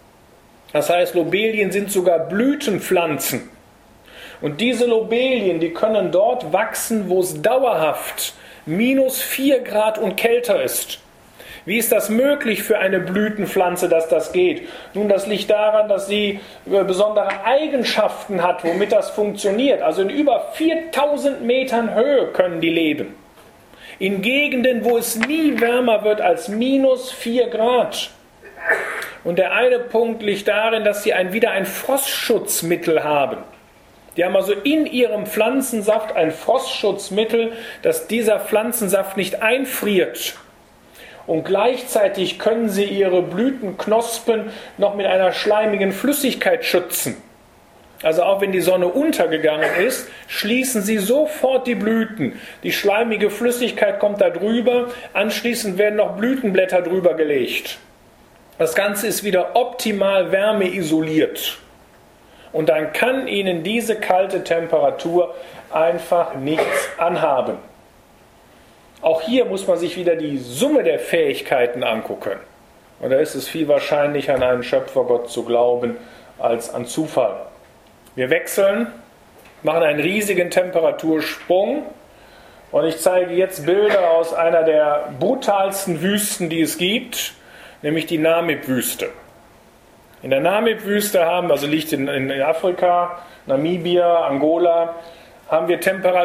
Das heißt, Lobelien sind sogar Blütenpflanzen. Und diese Lobelien, die können dort wachsen, wo es dauerhaft minus 4 Grad und kälter ist. Wie ist das möglich für eine Blütenpflanze, dass das geht? Nun, das liegt daran, dass sie besondere Eigenschaften hat, womit das funktioniert. Also in über 4000 Metern Höhe können die leben. In Gegenden, wo es nie wärmer wird als minus 4 Grad. Und der eine Punkt liegt darin, dass sie wieder ein Frostschutzmittel haben. Die haben also in ihrem Pflanzensaft ein Frostschutzmittel, dass dieser Pflanzensaft nicht einfriert. Und gleichzeitig können sie ihre Blütenknospen noch mit einer schleimigen Flüssigkeit schützen. Also auch wenn die Sonne untergegangen ist, schließen sie sofort die Blüten. Die schleimige Flüssigkeit kommt da drüber, anschließend werden noch Blütenblätter drüber gelegt. Das Ganze ist wieder optimal wärmeisoliert. Und dann kann Ihnen diese kalte Temperatur einfach nichts anhaben. Auch hier muss man sich wieder die Summe der Fähigkeiten angucken. Und da ist es viel wahrscheinlicher, an einen Schöpfergott zu glauben, als an Zufall. Wir wechseln, machen einen riesigen Temperatursprung. Und ich zeige jetzt Bilder aus einer der brutalsten Wüsten, die es gibt, nämlich die Namib-Wüste. In der Namib-Wüste liegt in Afrika, Namibia, Angola, haben wir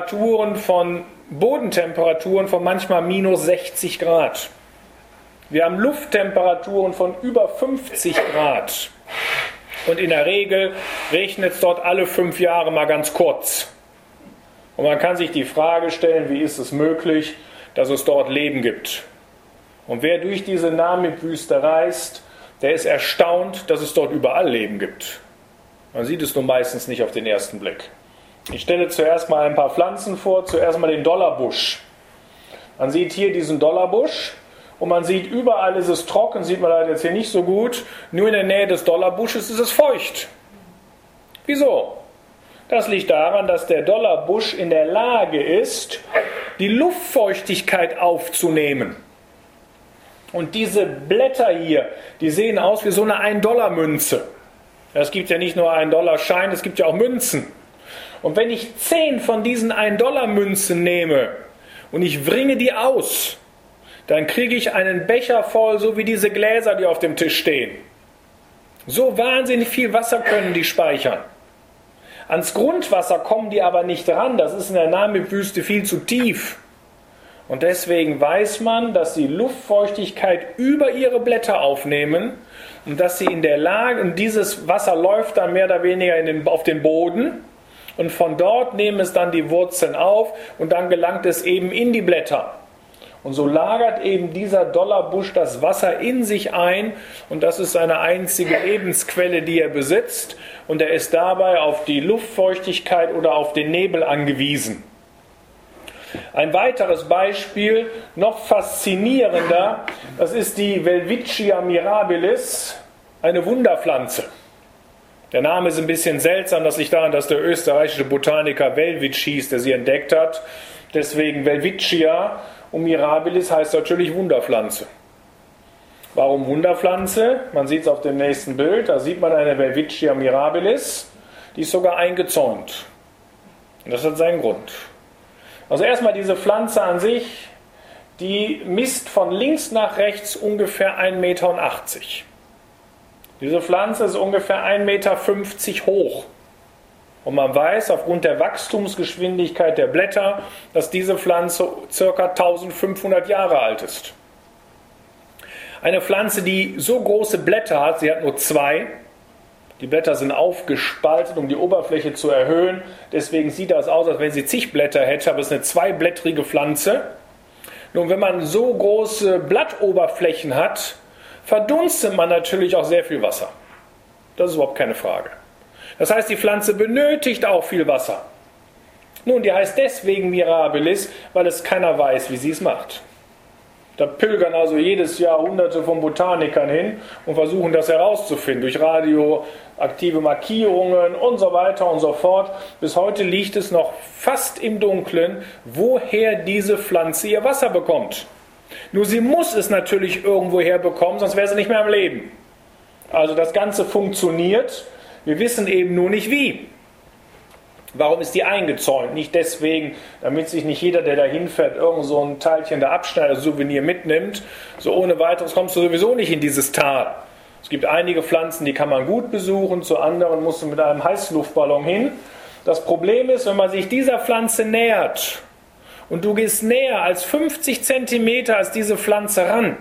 Bodentemperaturen von manchmal minus 60 Grad. Wir haben Lufttemperaturen von über 50 Grad. Und in der Regel regnet es dort alle 5 Jahre mal ganz kurz. Und man kann sich die Frage stellen, wie ist es möglich, dass es dort Leben gibt? Und wer durch diese Namib-Wüste reist, der ist erstaunt, dass es dort überall Leben gibt. Man sieht es nur meistens nicht auf den ersten Blick. Ich stelle zuerst mal ein paar Pflanzen vor, zuerst mal den Dollarbusch. Man sieht hier diesen Dollarbusch und man sieht, überall ist es trocken, sieht man leider jetzt hier nicht so gut, nur in der Nähe des Dollarbusches ist es feucht. Wieso? Das liegt daran, dass der Dollarbusch in der Lage ist, die Luftfeuchtigkeit aufzunehmen. Und diese Blätter hier, die sehen aus wie so eine 1-Dollar-Münze. Es gibt ja nicht nur 1-Dollar-Schein, es gibt ja auch Münzen. Und wenn ich 10 von diesen 1-Dollar-Münzen nehme und ich wringe die aus, dann kriege ich einen Becher voll, so wie diese Gläser, die auf dem Tisch stehen. So wahnsinnig viel Wasser können die speichern. Ans Grundwasser kommen die aber nicht ran, das ist in der Namib-Wüste viel zu tief. Und deswegen weiß man, dass sie Luftfeuchtigkeit über ihre Blätter aufnehmen und dass sie in der Lage, und dieses Wasser läuft dann mehr oder weniger auf den Boden und von dort nehmen es dann die Wurzeln auf und dann gelangt es eben in die Blätter. Und so lagert eben dieser Dollarbusch das Wasser in sich ein und das ist seine einzige Lebensquelle, die er besitzt und er ist dabei auf die Luftfeuchtigkeit oder auf den Nebel angewiesen. Ein weiteres Beispiel, noch faszinierender, das ist die Welwitschia mirabilis, eine Wunderpflanze. Der Name ist ein bisschen seltsam, das liegt daran, dass der österreichische Botaniker Welwitsch hieß, der sie entdeckt hat. Deswegen Welwitschia und mirabilis heißt natürlich Wunderpflanze. Warum Wunderpflanze? Man sieht es auf dem nächsten Bild, da sieht man eine Welwitschia mirabilis, die ist sogar eingezäunt. Und das hat seinen Grund. Also erstmal diese Pflanze an sich, die misst von links nach rechts ungefähr 1,80 Meter. Diese Pflanze ist ungefähr 1,50 Meter hoch. Und man weiß aufgrund der Wachstumsgeschwindigkeit der Blätter, dass diese Pflanze ca. 1500 Jahre alt ist. Eine Pflanze, die so große Blätter hat, sie hat nur 2. Die Blätter sind aufgespaltet, um die Oberfläche zu erhöhen. Deswegen sieht das aus, als wenn sie zig Blätter hätte, aber es ist eine zweiblättrige Pflanze. Nun, wenn man so große Blattoberflächen hat, verdunstet man natürlich auch sehr viel Wasser. Das ist überhaupt keine Frage. Das heißt, die Pflanze benötigt auch viel Wasser. Nun, die heißt deswegen mirabilis, weil es keiner weiß, wie sie es macht. Da pilgern also jedes Jahr Hunderte von Botanikern hin und versuchen das herauszufinden durch radioaktive Markierungen und so weiter und so fort. Bis heute liegt es noch fast im Dunkeln, woher diese Pflanze ihr Wasser bekommt. Nur sie muss es natürlich irgendwo herbekommen, sonst wäre sie nicht mehr am Leben. Also das Ganze funktioniert, wir wissen eben nur nicht wie. Warum ist die eingezäunt? Nicht deswegen, damit sich nicht jeder, der da hinfährt, irgend so ein Teilchen der Abschneider-Souvenir mitnimmt. So ohne weiteres kommst du sowieso nicht in dieses Tal. Es gibt einige Pflanzen, die kann man gut besuchen, zu anderen musst du mit einem Heißluftballon hin. Das Problem ist, wenn man sich dieser Pflanze nähert und du gehst näher als 50 Zentimeter an diese Pflanze ran,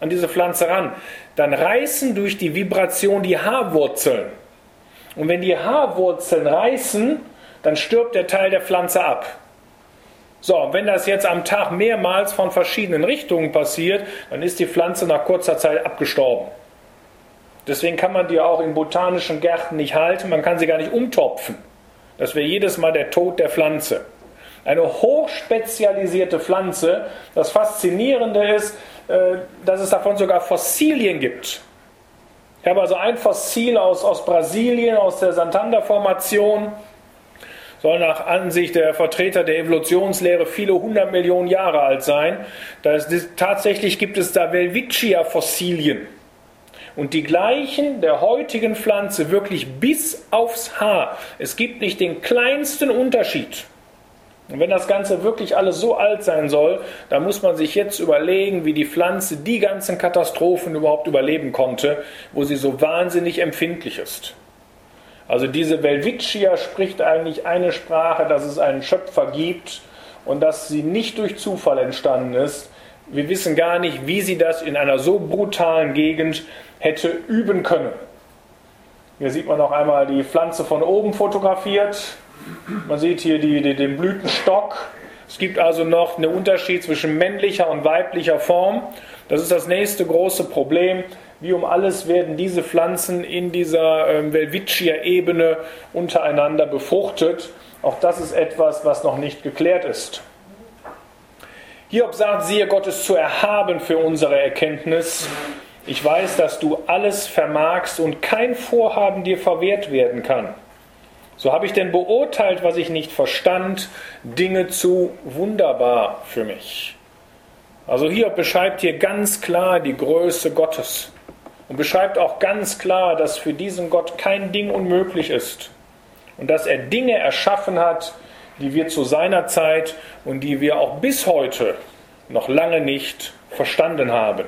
dann reißen durch die Vibration die Haarwurzeln. Und wenn die Haarwurzeln reißen, dann stirbt der Teil der Pflanze ab. So, und wenn das jetzt am Tag mehrmals von verschiedenen Richtungen passiert, dann ist die Pflanze nach kurzer Zeit abgestorben. Deswegen kann man die auch in botanischen Gärten nicht halten, man kann sie gar nicht umtopfen. Das wäre jedes Mal der Tod der Pflanze. Eine hochspezialisierte Pflanze, das Faszinierende ist, dass es davon sogar Fossilien gibt. Ich habe also ein Fossil aus Brasilien, aus der Santander-Formation, soll nach Ansicht der Vertreter der Evolutionslehre viele 100 Millionen Jahre alt sein. Tatsächlich gibt es da Welwitschia-Fossilien. Und die gleichen der heutigen Pflanze wirklich bis aufs Haar. Es gibt nicht den kleinsten Unterschied. Und wenn das Ganze wirklich alles so alt sein soll, dann muss man sich jetzt überlegen, wie die Pflanze die ganzen Katastrophen überhaupt überleben konnte, wo sie so wahnsinnig empfindlich ist. Also diese Welwitschia spricht eigentlich eine Sprache, dass es einen Schöpfer gibt und dass sie nicht durch Zufall entstanden ist. Wir wissen gar nicht, wie sie das in einer so brutalen Gegend hätte üben können. Hier sieht man noch einmal die Pflanze von oben fotografiert. Man sieht hier den Blütenstock. Es gibt also noch einen Unterschied zwischen männlicher und weiblicher Form. Das ist das nächste große Problem. Wie um alles werden diese Pflanzen in dieser Welwitschia-Ebene untereinander befruchtet. Auch das ist etwas, was noch nicht geklärt ist. Hiob sagt, siehe, Gott ist zu erhaben für unsere Erkenntnis. Ich weiß, dass du alles vermagst und kein Vorhaben dir verwehrt werden kann. So habe ich denn beurteilt, was ich nicht verstand, Dinge zu wunderbar für mich. Also Hiob beschreibt hier ganz klar die Größe Gottes und beschreibt auch ganz klar, dass für diesen Gott kein Ding unmöglich ist und dass er Dinge erschaffen hat, die wir zu seiner Zeit und die wir auch bis heute noch lange nicht verstanden haben.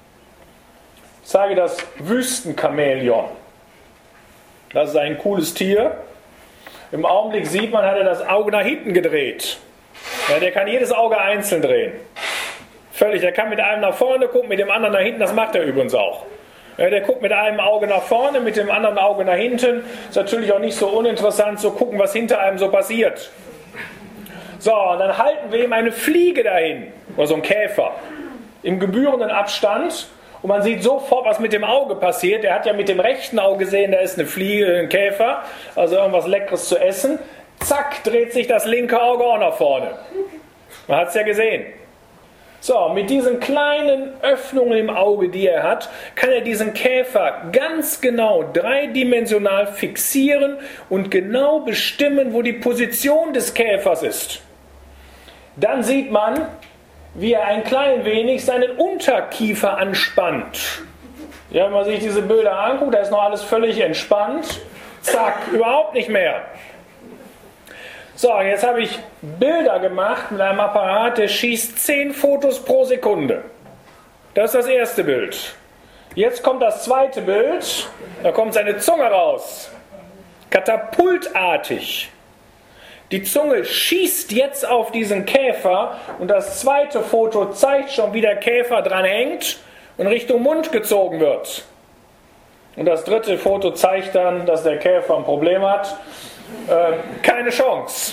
Ich zeige das Wüstenchamäleon. Das ist ein cooles Tier. Im Augenblick sieht man, hat er das Auge nach hinten gedreht. Ja, der kann jedes Auge einzeln drehen. Völlig, der kann mit einem nach vorne gucken, mit dem anderen nach hinten, das macht er übrigens auch. Ja, der guckt mit einem Auge nach vorne, mit dem anderen Auge nach hinten. Ist natürlich auch nicht so uninteressant zu gucken, was hinter einem so passiert. So, und dann halten wir ihm eine Fliege dahin, oder so ein Käfer, im gebührenden Abstand. Und man sieht sofort, was mit dem Auge passiert. Er hat ja mit dem rechten Auge gesehen, da ist eine Fliege, ein Käfer, also irgendwas Leckeres zu essen. Zack, dreht sich das linke Auge auch nach vorne. Man hat es ja gesehen. So, mit diesen kleinen Öffnungen im Auge, die er hat, kann er diesen Käfer ganz genau dreidimensional fixieren und genau bestimmen, wo die Position des Käfers ist. Dann sieht man, wie er ein klein wenig seinen Unterkiefer anspannt. Ja, wenn man sich diese Bilder anguckt, da ist noch alles völlig entspannt. Zack, überhaupt nicht mehr. So, jetzt habe ich Bilder gemacht mit einem Apparat, der schießt 10 Fotos pro Sekunde. Das ist das erste Bild. Jetzt kommt das zweite Bild, da kommt seine Zunge raus. Katapultartig. Die Zunge schießt jetzt auf diesen Käfer und das zweite Foto zeigt schon, wie der Käfer dran hängt und Richtung Mund gezogen wird. Und das dritte Foto zeigt dann, dass der Käfer ein Problem hat. Keine Chance.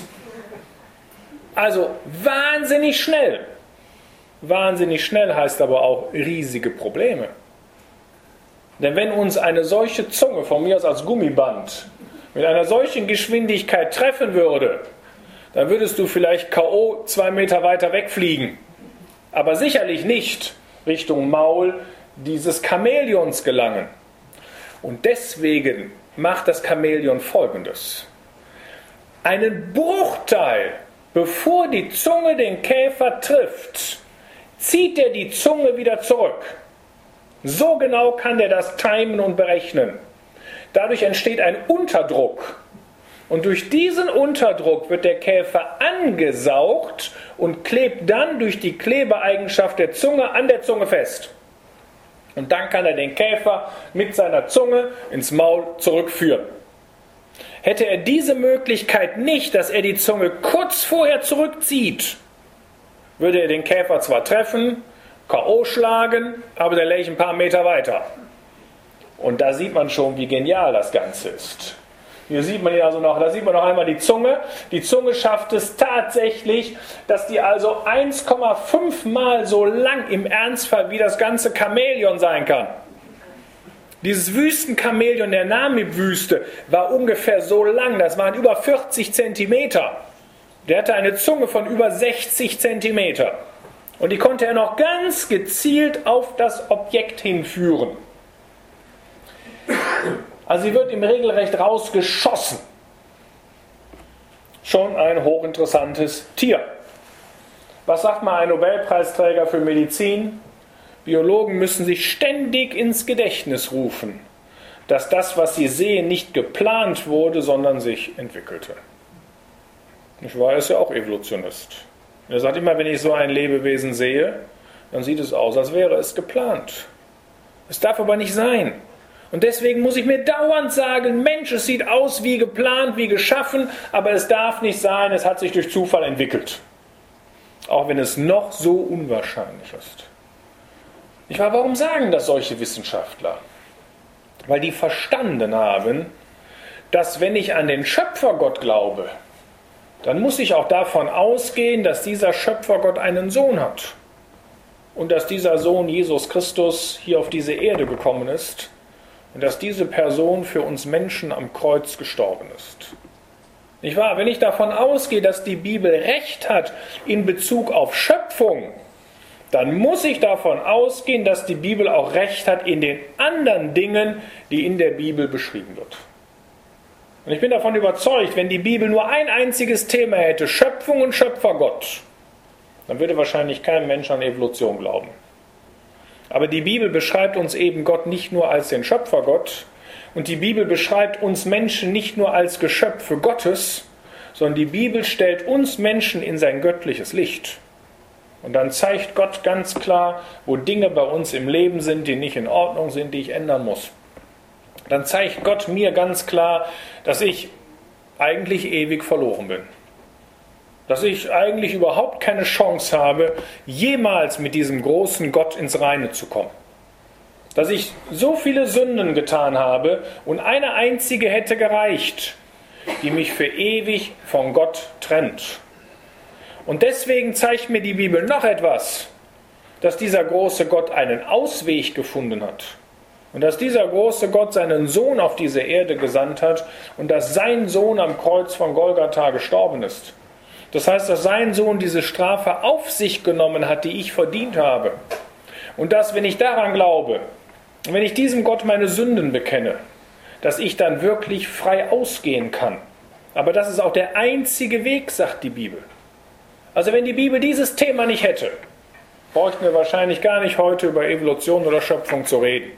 Also wahnsinnig schnell. Wahnsinnig schnell heißt aber auch riesige Probleme. Denn wenn uns eine solche Zunge, von mir aus als Gummiband, mit einer solchen Geschwindigkeit treffen würde, dann würdest du vielleicht K.O. 2 Meter weiter wegfliegen. Aber sicherlich nicht Richtung Maul dieses Chamäleons gelangen. Und deswegen macht das Chamäleon Folgendes. Einen Bruchteil, bevor die Zunge den Käfer trifft, zieht er die Zunge wieder zurück. So genau kann er das timen und berechnen. Dadurch entsteht ein Unterdruck. Und durch diesen Unterdruck wird der Käfer angesaugt und klebt dann durch die Klebeeigenschaft der Zunge an der Zunge fest. Und dann kann er den Käfer mit seiner Zunge ins Maul zurückführen. Hätte er diese Möglichkeit nicht, dass er die Zunge kurz vorher zurückzieht, würde er den Käfer zwar treffen, K.O. schlagen, aber der läge ein paar Meter weiter. Und da sieht man schon, wie genial das Ganze ist. Hier sieht man also noch, da sieht man noch einmal die Zunge. Die Zunge schafft es tatsächlich, dass die also 1,5 Mal so lang im Ernstfall wie das ganze Chamäleon sein kann. Dieses Wüstenchamäleon der Namib-Wüste war ungefähr so lang, das waren über 40 Zentimeter. Der hatte eine Zunge von über 60 Zentimeter. Und die konnte er noch ganz gezielt auf das Objekt hinführen. Also sie wird im Regelrecht rausgeschossen. Schon ein hochinteressantes Tier. Was sagt mal ein Nobelpreisträger für Medizin? Biologen müssen sich ständig ins Gedächtnis rufen, dass das, was sie sehen, nicht geplant wurde, sondern sich entwickelte. Ich war es ja auch Evolutionist. Er sagt immer, wenn ich so ein Lebewesen sehe, dann sieht es aus, als wäre es geplant. Es darf aber nicht sein. Und deswegen muss ich mir dauernd sagen, Mensch, es sieht aus wie geplant, wie geschaffen, aber es darf nicht sein, es hat sich durch Zufall entwickelt. Auch wenn es noch so unwahrscheinlich ist. Warum sagen das solche Wissenschaftler? Weil die verstanden haben, dass wenn ich an den Schöpfergott glaube, dann muss ich auch davon ausgehen, dass dieser Schöpfergott einen Sohn hat. Und dass dieser Sohn Jesus Christus hier auf diese Erde gekommen ist. Und dass diese Person für uns Menschen am Kreuz gestorben ist. Nicht wahr? Wenn ich davon ausgehe, dass die Bibel Recht hat in Bezug auf Schöpfung, dann muss ich davon ausgehen, dass die Bibel auch Recht hat in den anderen Dingen, die in der Bibel beschrieben wird. Und ich bin davon überzeugt, wenn die Bibel nur ein einziges Thema hätte, Schöpfung und Schöpfergott, dann würde wahrscheinlich kein Mensch an Evolution glauben. Aber die Bibel beschreibt uns eben Gott nicht nur als den Schöpfergott und die Bibel beschreibt uns Menschen nicht nur als Geschöpfe Gottes, sondern die Bibel stellt uns Menschen in sein göttliches Licht. Und dann zeigt Gott ganz klar, wo Dinge bei uns im Leben sind, die nicht in Ordnung sind, die ich ändern muss. Dann zeigt Gott mir ganz klar, dass ich eigentlich ewig verloren bin. Dass ich eigentlich überhaupt keine Chance habe, jemals mit diesem großen Gott ins Reine zu kommen. Dass ich so viele Sünden getan habe und eine einzige hätte gereicht, die mich für ewig von Gott trennt. Und deswegen zeigt mir die Bibel noch etwas, dass dieser große Gott einen Ausweg gefunden hat. Und dass dieser große Gott seinen Sohn auf diese Erde gesandt hat und dass sein Sohn am Kreuz von Golgatha gestorben ist. Das heißt, dass sein Sohn diese Strafe auf sich genommen hat, die ich verdient habe. Und dass, wenn ich daran glaube, wenn ich diesem Gott meine Sünden bekenne, dass ich dann wirklich frei ausgehen kann. Aber das ist auch der einzige Weg, sagt die Bibel. Also wenn die Bibel dieses Thema nicht hätte, bräuchten wir wahrscheinlich gar nicht heute über Evolution oder Schöpfung zu reden.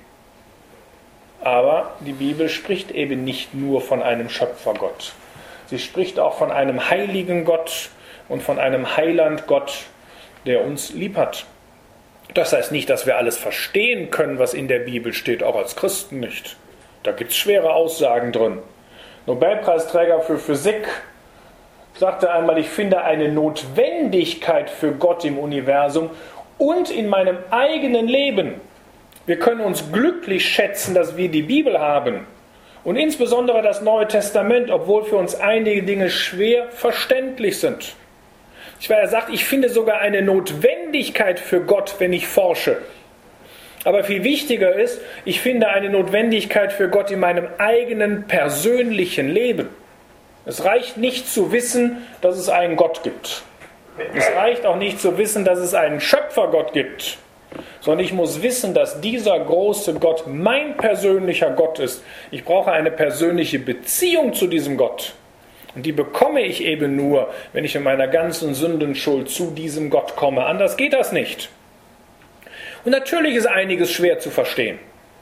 Aber die Bibel spricht eben nicht nur von einem Schöpfergott. Sie spricht auch von einem heiligen Gott und von einem Heilandgott, der uns lieb hat. Das heißt nicht, dass wir alles verstehen können, was in der Bibel steht, auch als Christen nicht. Da gibt es schwere Aussagen drin. Nobelpreisträger für Physik sagte einmal, ich finde eine Notwendigkeit für Gott im Universum und in meinem eigenen Leben. Wir können uns glücklich schätzen, dass wir die Bibel haben. Und insbesondere das Neue Testament, obwohl für uns einige Dinge schwer verständlich sind. Er sagt, ich finde sogar eine Notwendigkeit für Gott, wenn ich forsche. Aber viel wichtiger ist, ich finde eine Notwendigkeit für Gott in meinem eigenen persönlichen Leben. Es reicht nicht zu wissen, dass es einen Gott gibt. Es reicht auch nicht zu wissen, dass es einen Schöpfergott gibt. Sondern ich muss wissen, dass dieser große Gott mein persönlicher Gott ist. Ich brauche eine persönliche Beziehung zu diesem Gott. Und die bekomme ich eben nur, wenn ich in meiner ganzen Sündenschuld zu diesem Gott komme. Anders geht das nicht. Und natürlich ist einiges schwer zu verstehen.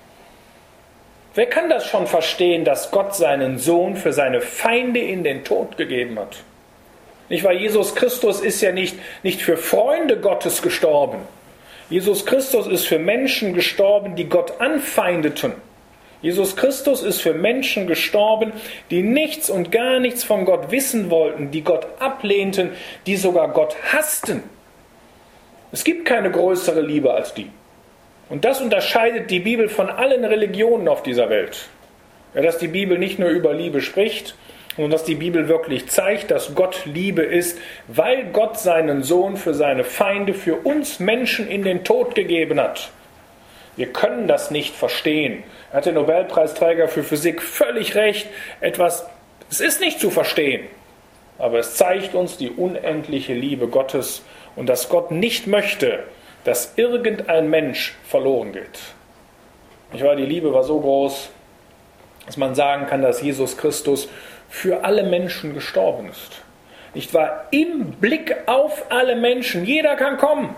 Wer kann das schon verstehen, dass Gott seinen Sohn für seine Feinde in den Tod gegeben hat? Nicht wahr? Jesus Christus ist ja nicht für Freunde Gottes gestorben. Jesus Christus ist für Menschen gestorben, die Gott anfeindeten. Jesus Christus ist für Menschen gestorben, die nichts und gar nichts von Gott wissen wollten, die Gott ablehnten, die sogar Gott hassten. Es gibt keine größere Liebe als die. Und das unterscheidet die Bibel von allen Religionen auf dieser Welt. Ja, dass die Bibel nicht nur über Liebe spricht, sondern dass die Bibel wirklich zeigt, dass Gott Liebe ist, weil Gott seinen Sohn für seine Feinde, für uns Menschen in den Tod gegeben hat. Wir können das nicht verstehen. Da hat der Nobelpreisträger für Physik völlig recht. Es ist nicht zu verstehen. Aber es zeigt uns die unendliche Liebe Gottes und dass Gott nicht möchte, dass irgendein Mensch verloren geht. Die Liebe war so groß, dass man sagen kann, dass Jesus Christus für alle Menschen gestorben ist. Nicht wahr? Im Blick auf alle Menschen. Jeder kann kommen.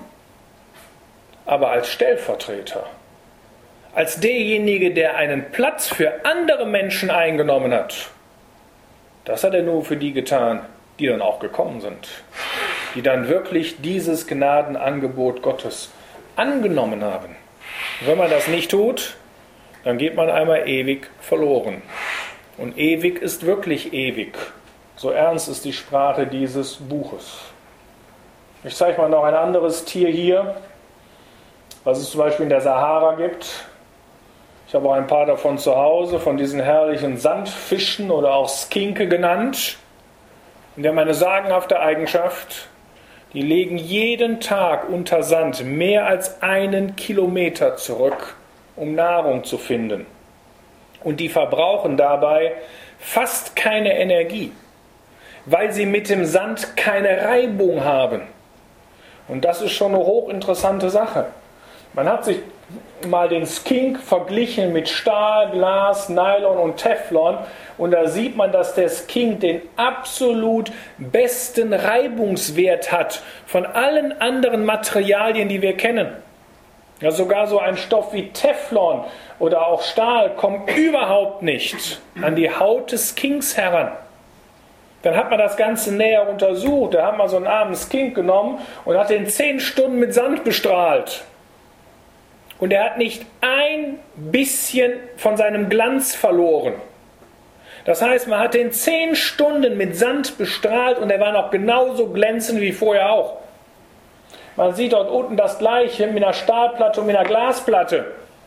Aber als Stellvertreter. Als derjenige, der einen Platz für andere Menschen eingenommen hat. Das hat er nur für die getan, die dann auch gekommen sind. Die dann wirklich dieses Gnadenangebot Gottes angenommen haben. Und wenn man das nicht tut, dann geht man einmal ewig verloren. Und ewig ist wirklich ewig. So ernst ist die Sprache dieses Buches. Ich zeige mal noch ein anderes Tier hier, was es zum Beispiel in der Sahara gibt. Ich habe auch ein paar davon zu Hause, von diesen herrlichen Sandfischen oder auch Skinke genannt. Und die haben eine sagenhafte Eigenschaft. Die legen jeden Tag unter Sand mehr als 1 Kilometer zurück, um Nahrung zu finden. Und die verbrauchen dabei fast keine Energie, weil sie mit dem Sand keine Reibung haben. Und das ist schon eine hochinteressante Sache. Man hat sich mal den Skink verglichen mit Stahl, Glas, Nylon und Teflon und da sieht man, dass der Skink den absolut besten Reibungswert hat von allen anderen Materialien, die wir kennen. Ja, sogar so ein Stoff wie Teflon oder auch Stahl kommt überhaupt nicht an die Haut des Skinks heran. Dann hat man das Ganze näher untersucht. Da hat man so einen armen Skink genommen und hat den 10 Stunden mit Sand bestrahlt. Und er hat nicht ein bisschen von seinem Glanz verloren. Das heißt, man hat den 10 Stunden mit Sand bestrahlt und er war noch genauso glänzend wie vorher auch. Man sieht dort unten das Gleiche mit einer Stahlplatte und mit einer Glasplatte.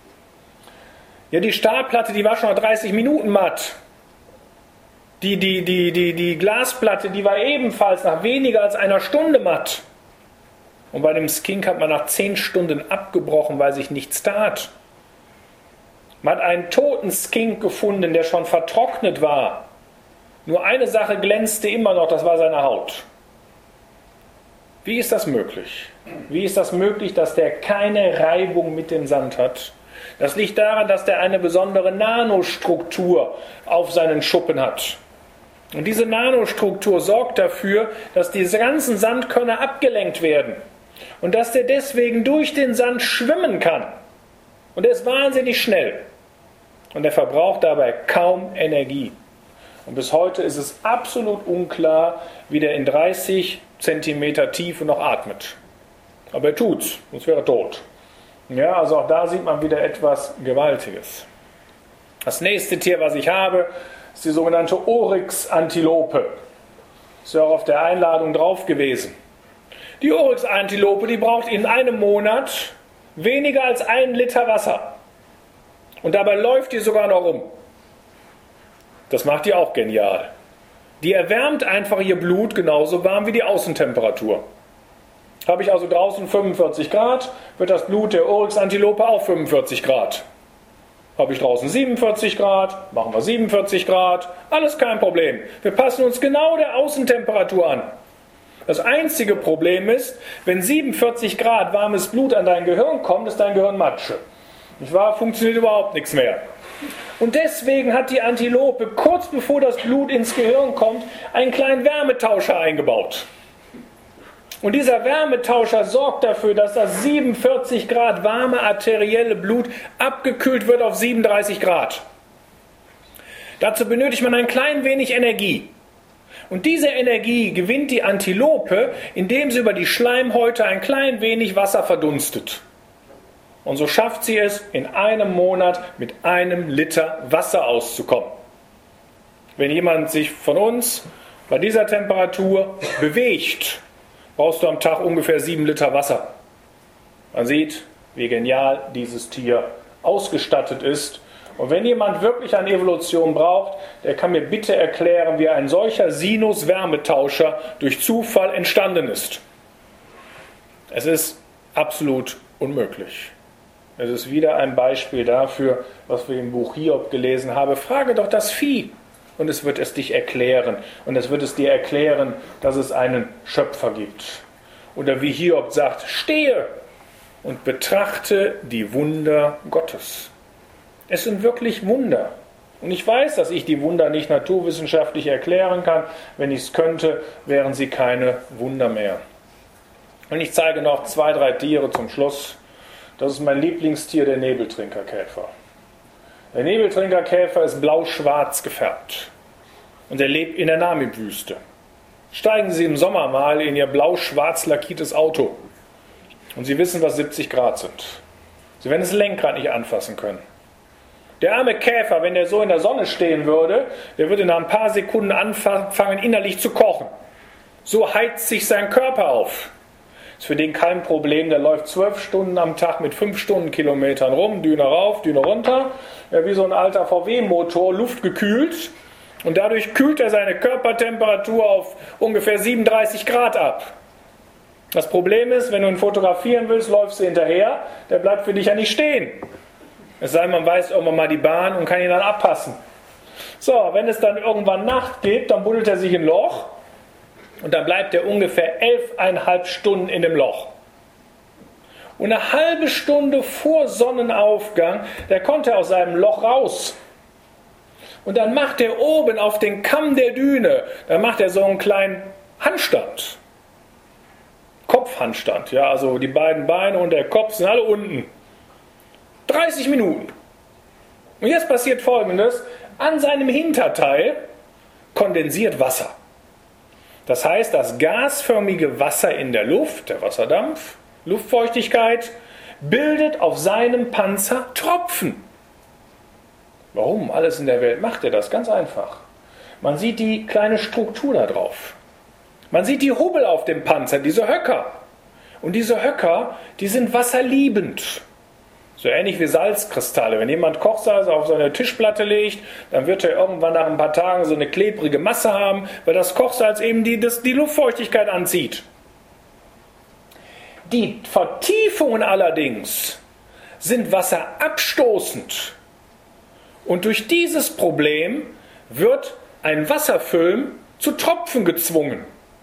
Ja, die Stahlplatte, die war schon nach 30 Minuten matt. Die Glasplatte, die war ebenfalls nach weniger als einer Stunde matt. Und bei dem Skink hat man nach 10 Stunden abgebrochen, weil sich nichts tat. Man hat einen toten Skink gefunden, der schon vertrocknet war. Nur eine Sache glänzte immer noch, das war seine Haut. Wie ist das möglich? Wie ist das möglich, dass der keine Reibung mit dem Sand hat? Das liegt daran, dass der eine besondere Nanostruktur auf seinen Schuppen hat. Und diese Nanostruktur sorgt dafür, dass diese ganzen Sandkörner abgelenkt werden und dass der deswegen durch den Sand schwimmen kann. Und er ist wahnsinnig schnell. Und er verbraucht dabei kaum Energie. Und bis heute ist es absolut unklar, wie der in 30 Zentimeter Tiefe noch atmet. Aber er tut's, sonst wäre er tot. Ja, also auch da sieht man wieder etwas Gewaltiges. Das nächste Tier, was ich habe, ist die sogenannte Oryx-Antilope. Ist ja auch auf der Einladung drauf gewesen. Die Oryx-Antilope, die braucht in einem Monat weniger als 1 Liter Wasser. Und dabei läuft die sogar noch rum. Das macht die auch genial. Die erwärmt einfach ihr Blut genauso warm wie die Außentemperatur. Habe ich also draußen 45 Grad, wird das Blut der Oryx-Antilope auch 45 Grad. Habe ich draußen 47 Grad, machen wir 47 Grad, alles kein Problem. Wir passen uns genau der Außentemperatur an. Das einzige Problem ist, wenn 47 Grad warmes Blut an dein Gehirn kommt, ist dein Gehirn Matsche. Nicht wahr? Funktioniert überhaupt nichts mehr. Und deswegen hat die Antilope kurz bevor das Blut ins Gehirn kommt, einen kleinen Wärmetauscher eingebaut. Und dieser Wärmetauscher sorgt dafür, dass das 47 Grad warme arterielle Blut abgekühlt wird auf 37 Grad. Dazu benötigt man ein klein wenig Energie. Und diese Energie gewinnt die Antilope, indem sie über die Schleimhäute ein klein wenig Wasser verdunstet. Und so schafft sie es, in einem Monat mit 1 Liter Wasser auszukommen. Wenn jemand sich von uns bei dieser Temperatur bewegt, brauchst du am Tag ungefähr 7 Liter Wasser. Man sieht, wie genial dieses Tier ausgestattet ist. Und wenn jemand wirklich eine Evolution braucht, der kann mir bitte erklären, wie ein solcher Sinus-Wärmetauscher durch Zufall entstanden ist. Es ist absolut unmöglich. Es ist wieder ein Beispiel dafür, was wir im Buch Hiob gelesen haben. Frage doch das Vieh und es wird es dich erklären. Und es wird es dir erklären, dass es einen Schöpfer gibt. Oder wie Hiob sagt, stehe und betrachte die Wunder Gottes. Es sind wirklich Wunder. Und ich weiß, dass ich die Wunder nicht naturwissenschaftlich erklären kann. Wenn ich es könnte, wären sie keine Wunder mehr. Und ich zeige noch 2, 3 Tiere zum Schluss. Das ist mein Lieblingstier, der Nebeltrinkerkäfer. Der Nebeltrinkerkäfer ist blau-schwarz gefärbt. Und er lebt in der Namib-Wüste. Steigen Sie im Sommer mal in Ihr blau-schwarz lackiertes Auto. Und Sie wissen, was 70 Grad sind. Sie werden das Lenkrad nicht anfassen können. Der arme Käfer, wenn der so in der Sonne stehen würde, der würde nach ein paar Sekunden anfangen, innerlich zu kochen. So heizt sich sein Körper auf. Ist für den kein Problem, der läuft 12 Stunden am Tag mit 5 Stundenkilometern rum, Düne rauf, Düne runter, ja, wie so ein alter VW-Motor, luftgekühlt. Und dadurch kühlt er seine Körpertemperatur auf ungefähr 37 Grad ab. Das Problem ist, wenn du ihn fotografieren willst, läufst du hinterher, der bleibt für dich ja nicht stehen. Es sei denn, man weiß irgendwann mal die Bahn und kann ihn dann abpassen. So, wenn es dann irgendwann Nacht gibt, dann buddelt er sich in ein Loch und dann bleibt er ungefähr 11,5 Stunden in dem Loch. Und eine halbe Stunde vor Sonnenaufgang, da kommt er aus seinem Loch raus. Und dann macht er oben auf den Kamm der Düne, da macht er so einen kleinen Handstand. Kopfhandstand, ja, also die beiden Beine und der Kopf sind alle unten. 30 Minuten. Und jetzt passiert Folgendes: An seinem Hinterteil kondensiert Wasser. Das heißt, das gasförmige Wasser in der Luft, der Wasserdampf, Luftfeuchtigkeit, bildet auf seinem Panzer Tropfen. Warum alles in der Welt macht er das? Ganz einfach. Man sieht die kleine Struktur da drauf. Man sieht die Hubbel auf dem Panzer, diese Höcker. Und diese Höcker, die sind wasserliebend. So ähnlich wie Salzkristalle. Wenn jemand Kochsalz auf so eine Tischplatte legt, dann wird er irgendwann nach ein paar Tagen so eine klebrige Masse haben, weil das Kochsalz eben die Luftfeuchtigkeit anzieht. Die Vertiefungen allerdings sind wasserabstoßend. Und durch dieses Problem wird ein Wasserfilm zu Tropfen gezwungen.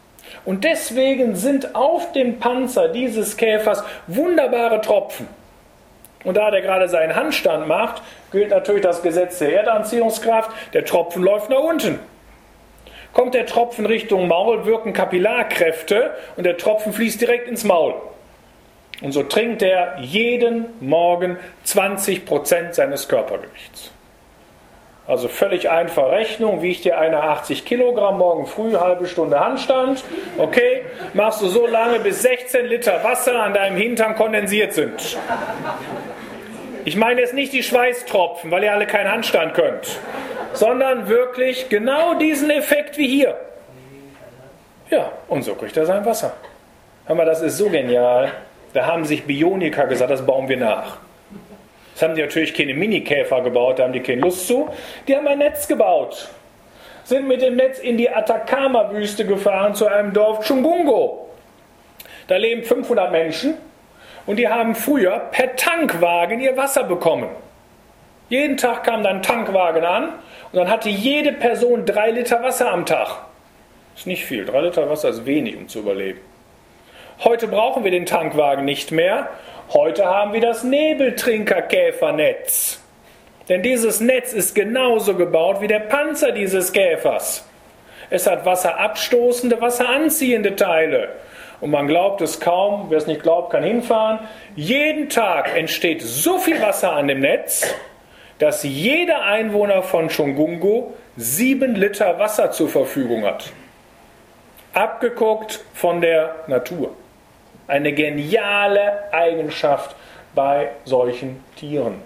Und deswegen sind auf dem Panzer dieses Käfers wunderbare Tropfen. Und da der gerade seinen Handstand macht, gilt natürlich das Gesetz der Erdanziehungskraft. Der Tropfen läuft nach unten. Kommt der Tropfen Richtung Maul, wirken Kapillarkräfte und der Tropfen fließt direkt ins Maul. Und so trinkt er jeden Morgen 20% seines Körpergewichts. Also völlig einfache Rechnung, wiegt dir einer 80 Kilogramm, morgen früh, halbe Stunde Handstand. Okay, machst du so lange, bis 16 Liter Wasser an deinem Hintern kondensiert sind. Ich meine jetzt nicht die Schweißtropfen, weil ihr alle keinen Handstand könnt, sondern wirklich genau diesen Effekt wie hier. Ja, und so kriegt er sein Wasser. Hör mal, das ist so genial. Da haben sich Bioniker gesagt, das bauen wir nach. Das haben die natürlich keine Minikäfer gebaut, da haben die keine Lust zu. Die haben ein Netz gebaut. Sind mit dem Netz in die Atacama-Wüste gefahren zu einem Dorf Chungungo. Da leben 500 Menschen und die haben früher per Tankwagen ihr Wasser bekommen. Jeden Tag kam dann ein Tankwagen an und dann hatte jede Person 3 Liter Wasser am Tag. Das ist nicht viel, 3 Liter Wasser ist wenig, um zu überleben. Heute brauchen wir den Tankwagen nicht mehr. Heute haben wir das Nebeltrinkerkäfernetz. Denn dieses Netz ist genauso gebaut wie der Panzer dieses Käfers. Es hat wasserabstoßende, wasseranziehende Teile. Und man glaubt es kaum, wer es nicht glaubt, kann hinfahren. Jeden Tag entsteht so viel Wasser an dem Netz, dass jeder Einwohner von Chungungo 7 Liter Wasser zur Verfügung hat. Abgeguckt von der Natur. Eine geniale Eigenschaft bei solchen Tieren.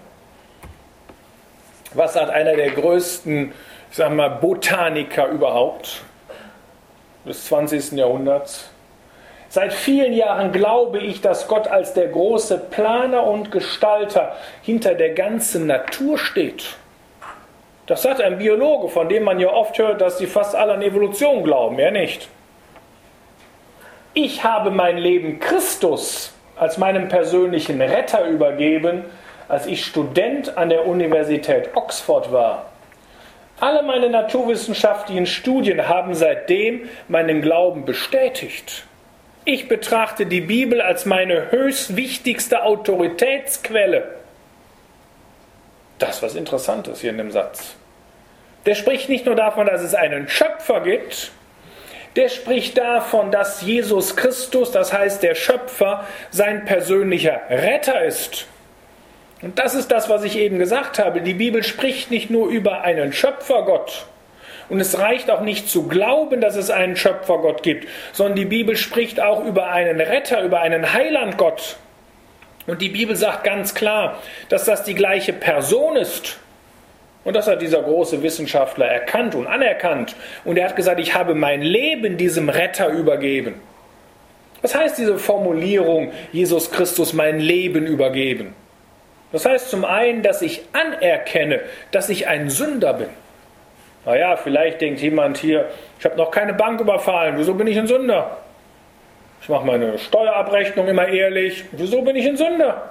Was hat einer der größten, Botaniker überhaupt des 20. Jahrhunderts? Seit vielen Jahren glaube ich, dass Gott als der große Planer und Gestalter hinter der ganzen Natur steht. Das sagt ein Biologe, von dem man ja oft hört, dass sie fast alle an Evolution glauben, er nicht. Ich habe mein Leben Christus als meinem persönlichen Retter übergeben, als ich Student an der Universität Oxford war. Alle meine naturwissenschaftlichen Studien haben seitdem meinen Glauben bestätigt. Ich betrachte die Bibel als meine höchst wichtigste Autoritätsquelle. Das ist was Interessantes hier in dem Satz. Der spricht nicht nur davon, dass es einen Schöpfer gibt, der spricht davon, dass Jesus Christus, das heißt der Schöpfer, sein persönlicher Retter ist. Und das ist das, was ich eben gesagt habe. Die Bibel spricht nicht nur über einen Schöpfergott. Und es reicht auch nicht zu glauben, dass es einen Schöpfergott gibt, sondern die Bibel spricht auch über einen Retter, über einen Heilandgott. Und die Bibel sagt ganz klar, dass das die gleiche Person ist. Und das hat dieser große Wissenschaftler erkannt und anerkannt. Und er hat gesagt, ich habe mein Leben diesem Retter übergeben. Was heißt diese Formulierung, Jesus Christus mein Leben übergeben? Das heißt zum einen, dass ich anerkenne, dass ich ein Sünder bin. Naja, vielleicht denkt jemand hier, ich habe noch keine Bank überfallen, wieso bin ich ein Sünder? Ich mache meine Steuerabrechnung immer ehrlich, wieso bin ich ein Sünder?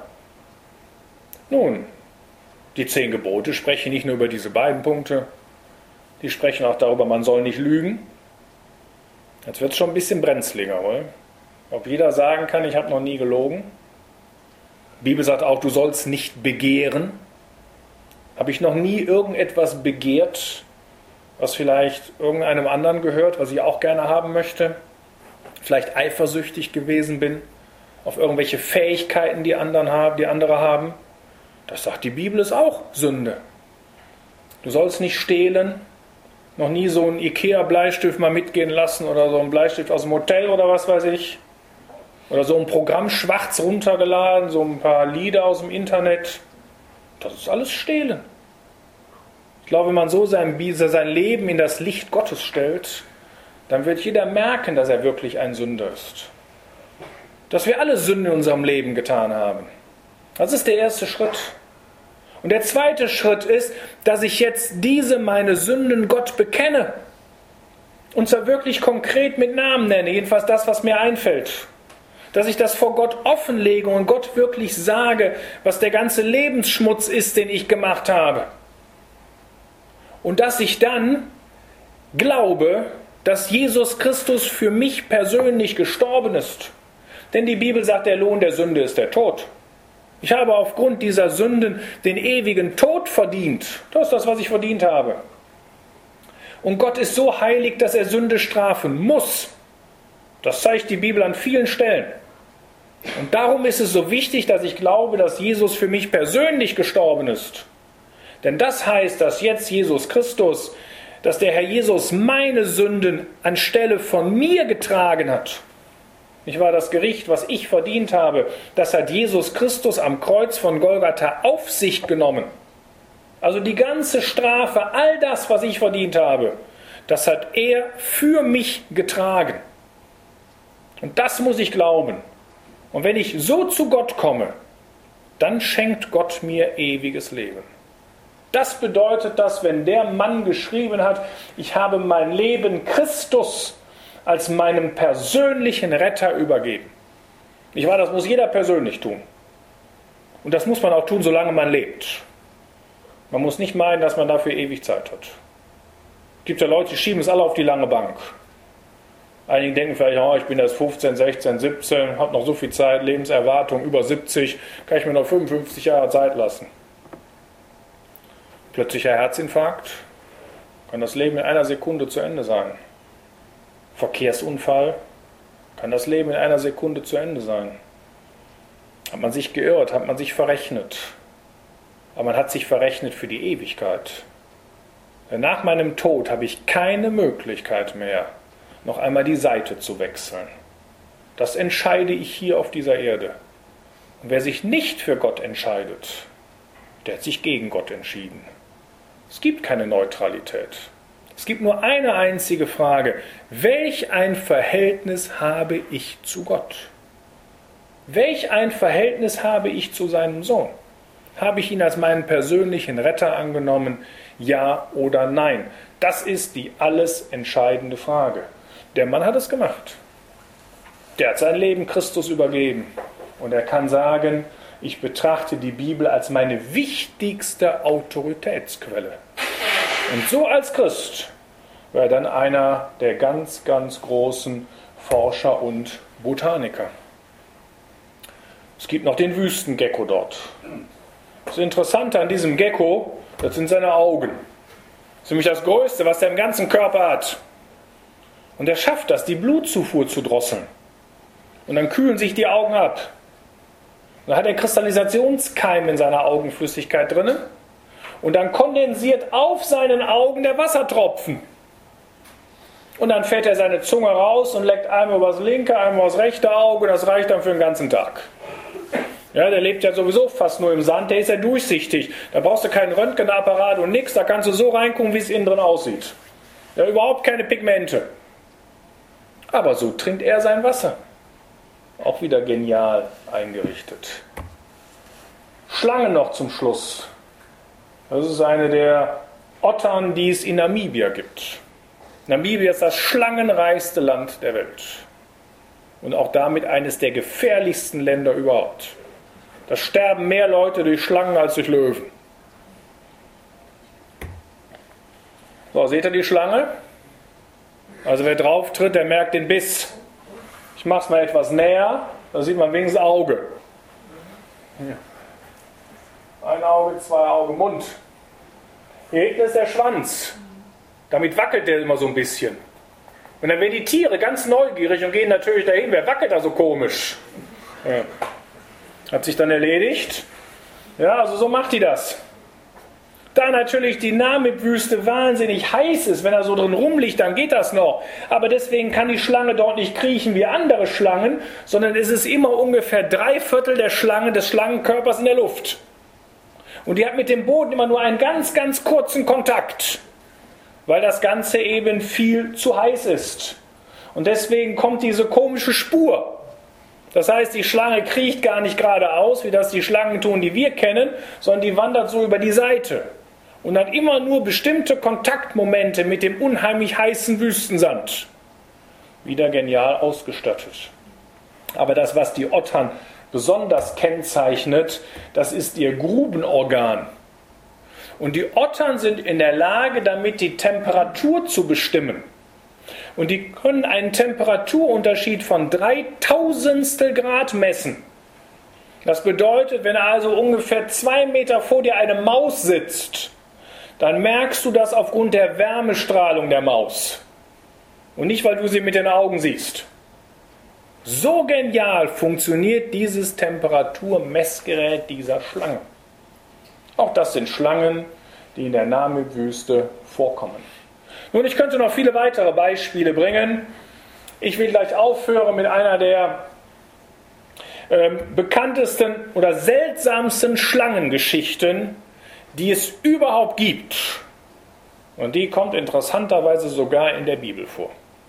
Nun, die 10 Gebote sprechen nicht nur über diese beiden Punkte, die sprechen auch darüber, man soll nicht lügen. Jetzt wird es schon ein bisschen brenzliger, oder? Ob jeder sagen kann, ich habe noch nie gelogen. Die Bibel sagt auch, du sollst nicht begehren. Habe ich noch nie irgendetwas begehrt, was vielleicht irgendeinem anderen gehört, was ich auch gerne haben möchte? Vielleicht eifersüchtig gewesen bin auf irgendwelche Fähigkeiten, die andere haben? Das sagt die Bibel, ist auch Sünde. Du sollst nicht stehlen, noch nie so einen Ikea-Bleistift mal mitgehen lassen oder so einen Bleistift aus dem Hotel oder was weiß ich. Oder so ein Programm schwarz runtergeladen, so ein paar Lieder aus dem Internet. Das ist alles Stehlen. Ich glaube, wenn man so sein Leben in das Licht Gottes stellt, dann wird jeder merken, dass er wirklich ein Sünder ist. Dass wir alle Sünden in unserem Leben getan haben. Das ist der erste Schritt. Und der zweite Schritt ist, dass ich jetzt diese meine Sünden Gott bekenne. Und zwar wirklich konkret mit Namen nenne, jedenfalls das, was mir einfällt. Dass ich das vor Gott offenlege und Gott wirklich sage, was der ganze Lebensschmutz ist, den ich gemacht habe. Und dass ich dann glaube, dass Jesus Christus für mich persönlich gestorben ist. Denn die Bibel sagt, der Lohn der Sünde ist der Tod. Ich habe aufgrund dieser Sünden den ewigen Tod verdient. Das ist das, was ich verdient habe. Und Gott ist so heilig, dass er Sünde strafen muss. Das zeigt die Bibel an vielen Stellen. Und darum ist es so wichtig, dass ich glaube, dass Jesus für mich persönlich gestorben ist. Denn das heißt, dass jetzt Jesus Christus, dass der Herr Jesus meine Sünden anstelle von mir getragen hat. Nicht wahr? Das Gericht, was ich verdient habe, das hat Jesus Christus am Kreuz von Golgatha auf sich genommen. Also die ganze Strafe, all das, was ich verdient habe, das hat er für mich getragen. Und das muss ich glauben. Und wenn ich so zu Gott komme, dann schenkt Gott mir ewiges Leben. Das bedeutet, dass wenn der Mann geschrieben hat, ich habe mein Leben Christus als meinem persönlichen Retter übergeben. Nicht wahr? Das muss jeder persönlich tun. Und das muss man auch tun, solange man lebt. Man muss nicht meinen, dass man dafür ewig Zeit hat. Es gibt ja Leute, die schieben es alle auf die lange Bank. Einige denken vielleicht, oh, ich bin erst 15, 16, 17, habe noch so viel Zeit, Lebenserwartung über 70, kann ich mir noch 55 Jahre Zeit lassen. Plötzlicher Herzinfarkt, kann das Leben in einer Sekunde zu Ende sein. Verkehrsunfall, kann das Leben in einer Sekunde zu Ende sein. Hat man sich geirrt, hat man sich verrechnet. Aber man hat sich verrechnet für die Ewigkeit. Denn nach meinem Tod habe ich keine Möglichkeit mehr, noch einmal die Seite zu wechseln. Das entscheide ich hier auf dieser Erde. Und wer sich nicht für Gott entscheidet, der hat sich gegen Gott entschieden. Es gibt keine Neutralität. Es gibt nur eine einzige Frage. Welch ein Verhältnis habe ich zu Gott? Welch ein Verhältnis habe ich zu seinem Sohn? Habe ich ihn als meinen persönlichen Retter angenommen? Ja oder nein? Das ist die alles entscheidende Frage. Der Mann hat es gemacht. Der hat sein Leben Christus übergeben. Und er kann sagen, ich betrachte die Bibel als meine wichtigste Autoritätsquelle. Und so als Christ wäre dann einer der ganz, ganz großen Forscher und Botaniker. Es gibt noch den Wüstengecko dort. Das Interessante an diesem Gecko, das sind seine Augen. Das ist nämlich das Größte, was er im ganzen Körper hat. Und er schafft das, die Blutzufuhr zu drosseln. Und dann kühlen sich die Augen ab. Dann hat er Kristallisationskeim in seiner Augenflüssigkeit drin. Und dann kondensiert auf seinen Augen der Wassertropfen. Und dann fährt er seine Zunge raus und leckt einmal über das linke, einmal über das rechte Auge. Das reicht dann für den ganzen Tag. Ja, der lebt ja sowieso fast nur im Sand. Der ist ja durchsichtig. Da brauchst du keinen Röntgenapparat und nichts. Da kannst du so reingucken, wie es innen drin aussieht. Ja, überhaupt keine Pigmente. Aber so trinkt er sein Wasser. Auch wieder genial eingerichtet. Schlange noch zum Schluss. Das ist eine der Ottern, die es in Namibia gibt. Namibia ist das schlangenreichste Land der Welt. Und auch damit eines der gefährlichsten Länder überhaupt. Da sterben mehr Leute durch Schlangen als durch Löwen. So, seht ihr die Schlange? Also wer drauf tritt, der merkt den Biss. Ich mache es mal etwas näher, da sieht man wenigstens Auge. Ein Auge, zwei Augen, Mund. Hier hinten ist der Schwanz. Damit wackelt der immer so ein bisschen. Und dann werden die Tiere ganz neugierig und gehen natürlich dahin. Wer wackelt da so komisch? Ja. Hat sich dann erledigt. Ja, also so macht die das. Da natürlich die Namib-Wüste wahnsinnig heiß ist, wenn er so drin rumliegt, dann geht das noch. Aber deswegen kann die Schlange dort nicht kriechen wie andere Schlangen, sondern es ist immer ungefähr 3/4 der Schlange, des Schlangenkörpers in der Luft. Und die hat mit dem Boden immer nur einen ganz, ganz kurzen Kontakt, weil das Ganze eben viel zu heiß ist. Und deswegen kommt diese komische Spur. Das heißt, die Schlange kriecht gar nicht geradeaus, wie das die Schlangen tun, die wir kennen, sondern die wandert so über die Seite. Und hat immer nur bestimmte Kontaktmomente mit dem unheimlich heißen Wüstensand. Wieder genial ausgestattet. Aber das, was die Ottern besonders kennzeichnet, das ist ihr Grubenorgan. Und die Ottern sind in der Lage, damit die Temperatur zu bestimmen. Und die können einen Temperaturunterschied von 3/1000 Grad messen. Das bedeutet, wenn also ungefähr 2 Meter vor dir eine Maus sitzt, dann merkst du das aufgrund der Wärmestrahlung der Maus. Und nicht, weil du sie mit den Augen siehst. So genial funktioniert dieses Temperaturmessgerät dieser Schlange. Auch das sind Schlangen, die in der Namib-Wüste vorkommen. Nun, ich könnte noch viele weitere Beispiele bringen. Ich will gleich aufhören mit einer der bekanntesten oder seltsamsten Schlangengeschichten, die es überhaupt gibt. Und die kommt interessanterweise sogar in der Bibel vor.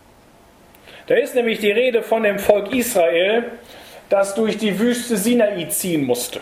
Da ist nämlich die Rede von dem Volk Israel, das durch die Wüste Sinai ziehen musste.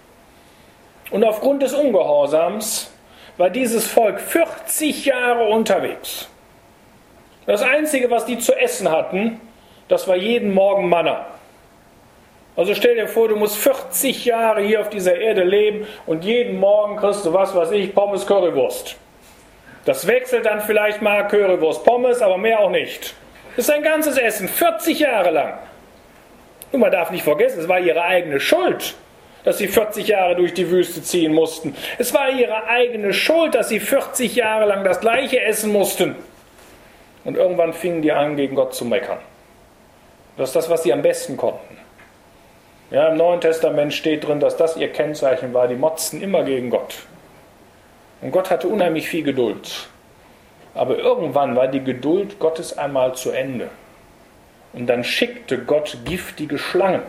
Und aufgrund des Ungehorsams war dieses Volk 40 Jahre unterwegs. Das Einzige, was die zu essen hatten, das war jeden Morgen Manna. Also stell dir vor, du musst 40 Jahre hier auf dieser Erde leben und jeden Morgen kriegst du, was weiß ich, Pommes, Currywurst. Das wechselt dann vielleicht mal Currywurst, Pommes, aber mehr auch nicht. Das ist ein ganzes Essen, 40 Jahre lang. Und man darf nicht vergessen, es war ihre eigene Schuld, dass sie 40 Jahre durch die Wüste ziehen mussten. Es war ihre eigene Schuld, dass sie 40 Jahre lang das Gleiche essen mussten. Und irgendwann fingen die an, gegen Gott zu meckern. Das ist das, was sie am besten konnten. Ja, im Neuen Testament steht drin, dass das ihr Kennzeichen war. Die motzten immer gegen Gott. Und Gott hatte unheimlich viel Geduld. Aber irgendwann war die Geduld Gottes einmal zu Ende. Und dann schickte Gott giftige Schlangen.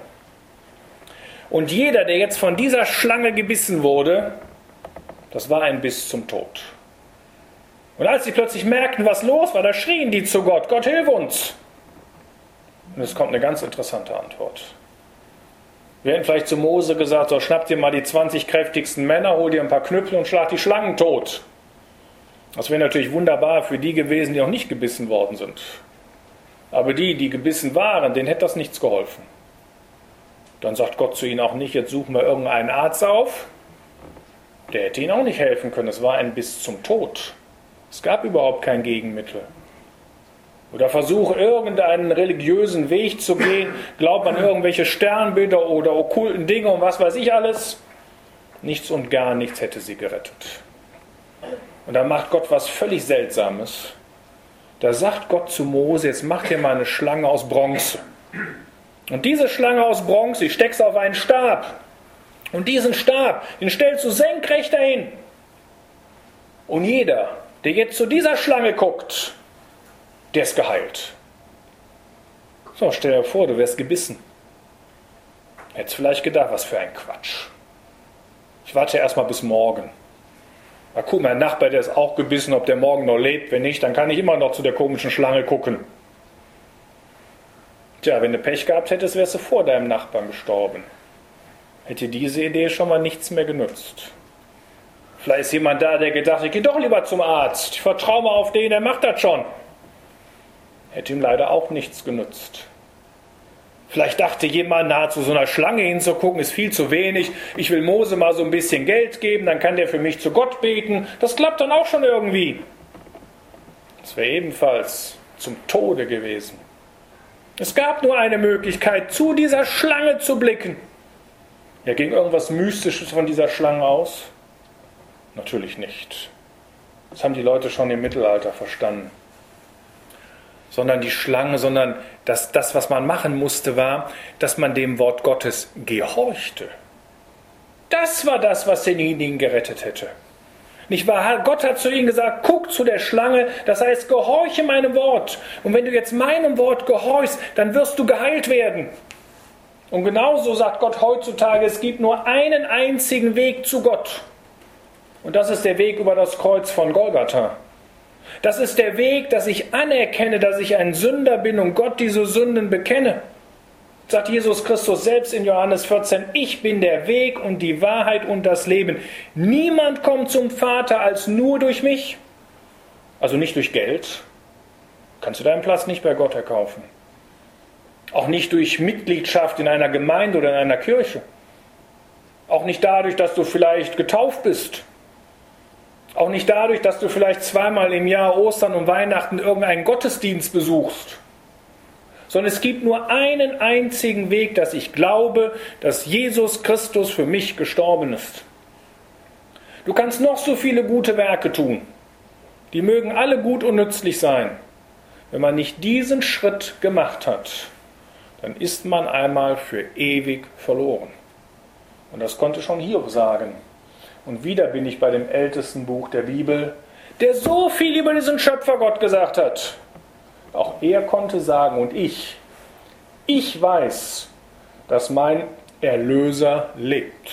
Und jeder, der jetzt von dieser Schlange gebissen wurde, das war ein Biss zum Tod. Und als sie plötzlich merkten, was los war, da schrien die zu Gott, Gott, hilf uns. Und es kommt eine ganz interessante Antwort. Wir hätten vielleicht zu Mose gesagt, so schnapp dir mal die 20 kräftigsten Männer, hol dir ein paar Knüppel und schlag die Schlangen tot. Das wäre natürlich wunderbar für die gewesen, die noch nicht gebissen worden sind. Aber die, die gebissen waren, denen hätte das nichts geholfen. Dann sagt Gott zu ihnen auch nicht, jetzt suchen wir irgendeinen Arzt auf. Der hätte ihnen auch nicht helfen können. Es war ein Biss zum Tod. Es gab überhaupt kein Gegenmittel. Oder versuch irgendeinen religiösen Weg zu gehen, glaubt an irgendwelche Sternbilder oder okkulten Dinge und was weiß ich alles. Nichts und gar nichts hätte sie gerettet. Und dann macht Gott was völlig Seltsames. Da sagt Gott zu Mose, jetzt mach dir mal eine Schlange aus Bronze. Und diese Schlange aus Bronze, die steckst auf einen Stab. Und diesen Stab, den stellst du senkrecht dahin. Und jeder, der jetzt zu dieser Schlange guckt, der ist geheilt. So, stell dir vor, du wärst gebissen. Hättest vielleicht gedacht, was für ein Quatsch. Ich warte erst mal bis morgen. Na guck, mein Nachbar, der ist auch gebissen, ob der morgen noch lebt. Wenn nicht, dann kann ich immer noch zu der komischen Schlange gucken. Tja, wenn du Pech gehabt hättest, wärst du vor deinem Nachbarn gestorben. Hätte diese Idee schon mal nichts mehr genützt. Vielleicht ist jemand da, der gedacht hat, ich gehe doch lieber zum Arzt. Ich vertraue mal auf den, der macht das schon. Hätte ihm leider auch nichts genützt. Vielleicht dachte jemand, na, zu so einer Schlange hinzugucken, ist viel zu wenig. Ich will Mose mal so ein bisschen Geld geben, dann kann der für mich zu Gott beten. Das klappt dann auch schon irgendwie. Das wäre ebenfalls zum Tode gewesen. Es gab nur eine Möglichkeit, zu dieser Schlange zu blicken. Ja, ging irgendwas Mystisches von dieser Schlange aus? Natürlich nicht. Das haben die Leute schon im Mittelalter verstanden. Sondern die Schlange, sondern das, was man machen musste, war, dass man dem Wort Gottes gehorchte. Das war das, was denjenigen gerettet hätte. Nicht wahr? Gott hat zu ihnen gesagt, guck zu der Schlange, das heißt, gehorche meinem Wort. Und wenn du jetzt meinem Wort gehorchst, dann wirst du geheilt werden. Und genauso sagt Gott heutzutage, es gibt nur einen einzigen Weg zu Gott. Und das ist der Weg über das Kreuz von Golgatha. Das ist der Weg, dass ich anerkenne, dass ich ein Sünder bin und Gott diese Sünden bekenne. Sagt Jesus Christus selbst in Johannes 14, ich bin der Weg und die Wahrheit und das Leben. Niemand kommt zum Vater als nur durch mich. Also nicht durch Geld. Kannst du deinen Platz nicht bei Gott erkaufen. Auch nicht durch Mitgliedschaft in einer Gemeinde oder in einer Kirche. Auch nicht dadurch, dass du vielleicht getauft bist. Auch nicht dadurch, dass du vielleicht zweimal im Jahr Ostern und Weihnachten irgendeinen Gottesdienst besuchst. Sondern es gibt nur einen einzigen Weg, dass ich glaube, dass Jesus Christus für mich gestorben ist. Du kannst noch so viele gute Werke tun. Die mögen alle gut und nützlich sein. Wenn man nicht diesen Schritt gemacht hat, dann ist man einmal für ewig verloren. Und das konnte schon Hiob sagen. Und wieder bin ich bei dem ältesten Buch der Bibel, der so viel über diesen Schöpfergott gesagt hat. Auch er konnte sagen, und ich weiß, dass mein Erlöser lebt.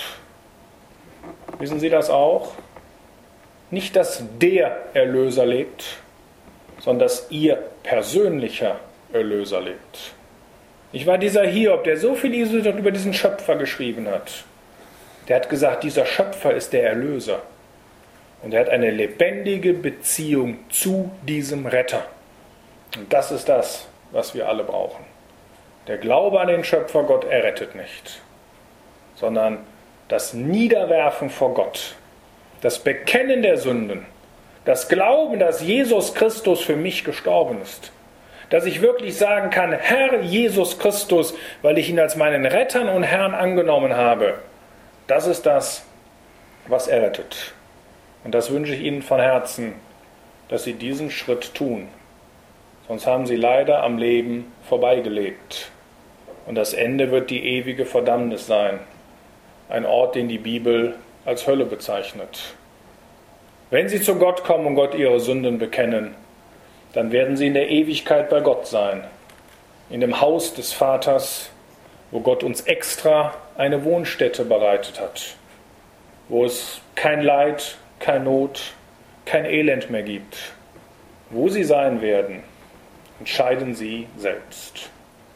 Wissen Sie das auch? Nicht, dass der Erlöser lebt, sondern dass Ihr persönlicher Erlöser lebt. Ich war dieser Hiob, der so viel über diesen Schöpfer geschrieben hat. Der hat gesagt, dieser Schöpfer ist der Erlöser. Und er hat eine lebendige Beziehung zu diesem Retter. Und das ist das, was wir alle brauchen. Der Glaube an den Schöpfergott errettet nicht, sondern das Niederwerfen vor Gott, das Bekennen der Sünden, das Glauben, dass Jesus Christus für mich gestorben ist, dass ich wirklich sagen kann, Herr Jesus Christus, weil ich ihn als meinen Retter und Herrn angenommen habe, das ist das, was errettet. Und das wünsche ich Ihnen von Herzen, dass Sie diesen Schritt tun. Sonst haben Sie leider am Leben vorbeigelebt. Und das Ende wird die ewige Verdammnis sein. Ein Ort, den die Bibel als Hölle bezeichnet. Wenn Sie zu Gott kommen und Gott Ihre Sünden bekennen, dann werden Sie in der Ewigkeit bei Gott sein. In dem Haus des Vaters, wo Gott uns extra eine Wohnstätte bereitet hat. Wo es kein Leid, keine Not, kein Elend mehr gibt. Wo Sie sein werden, entscheiden Sie selbst.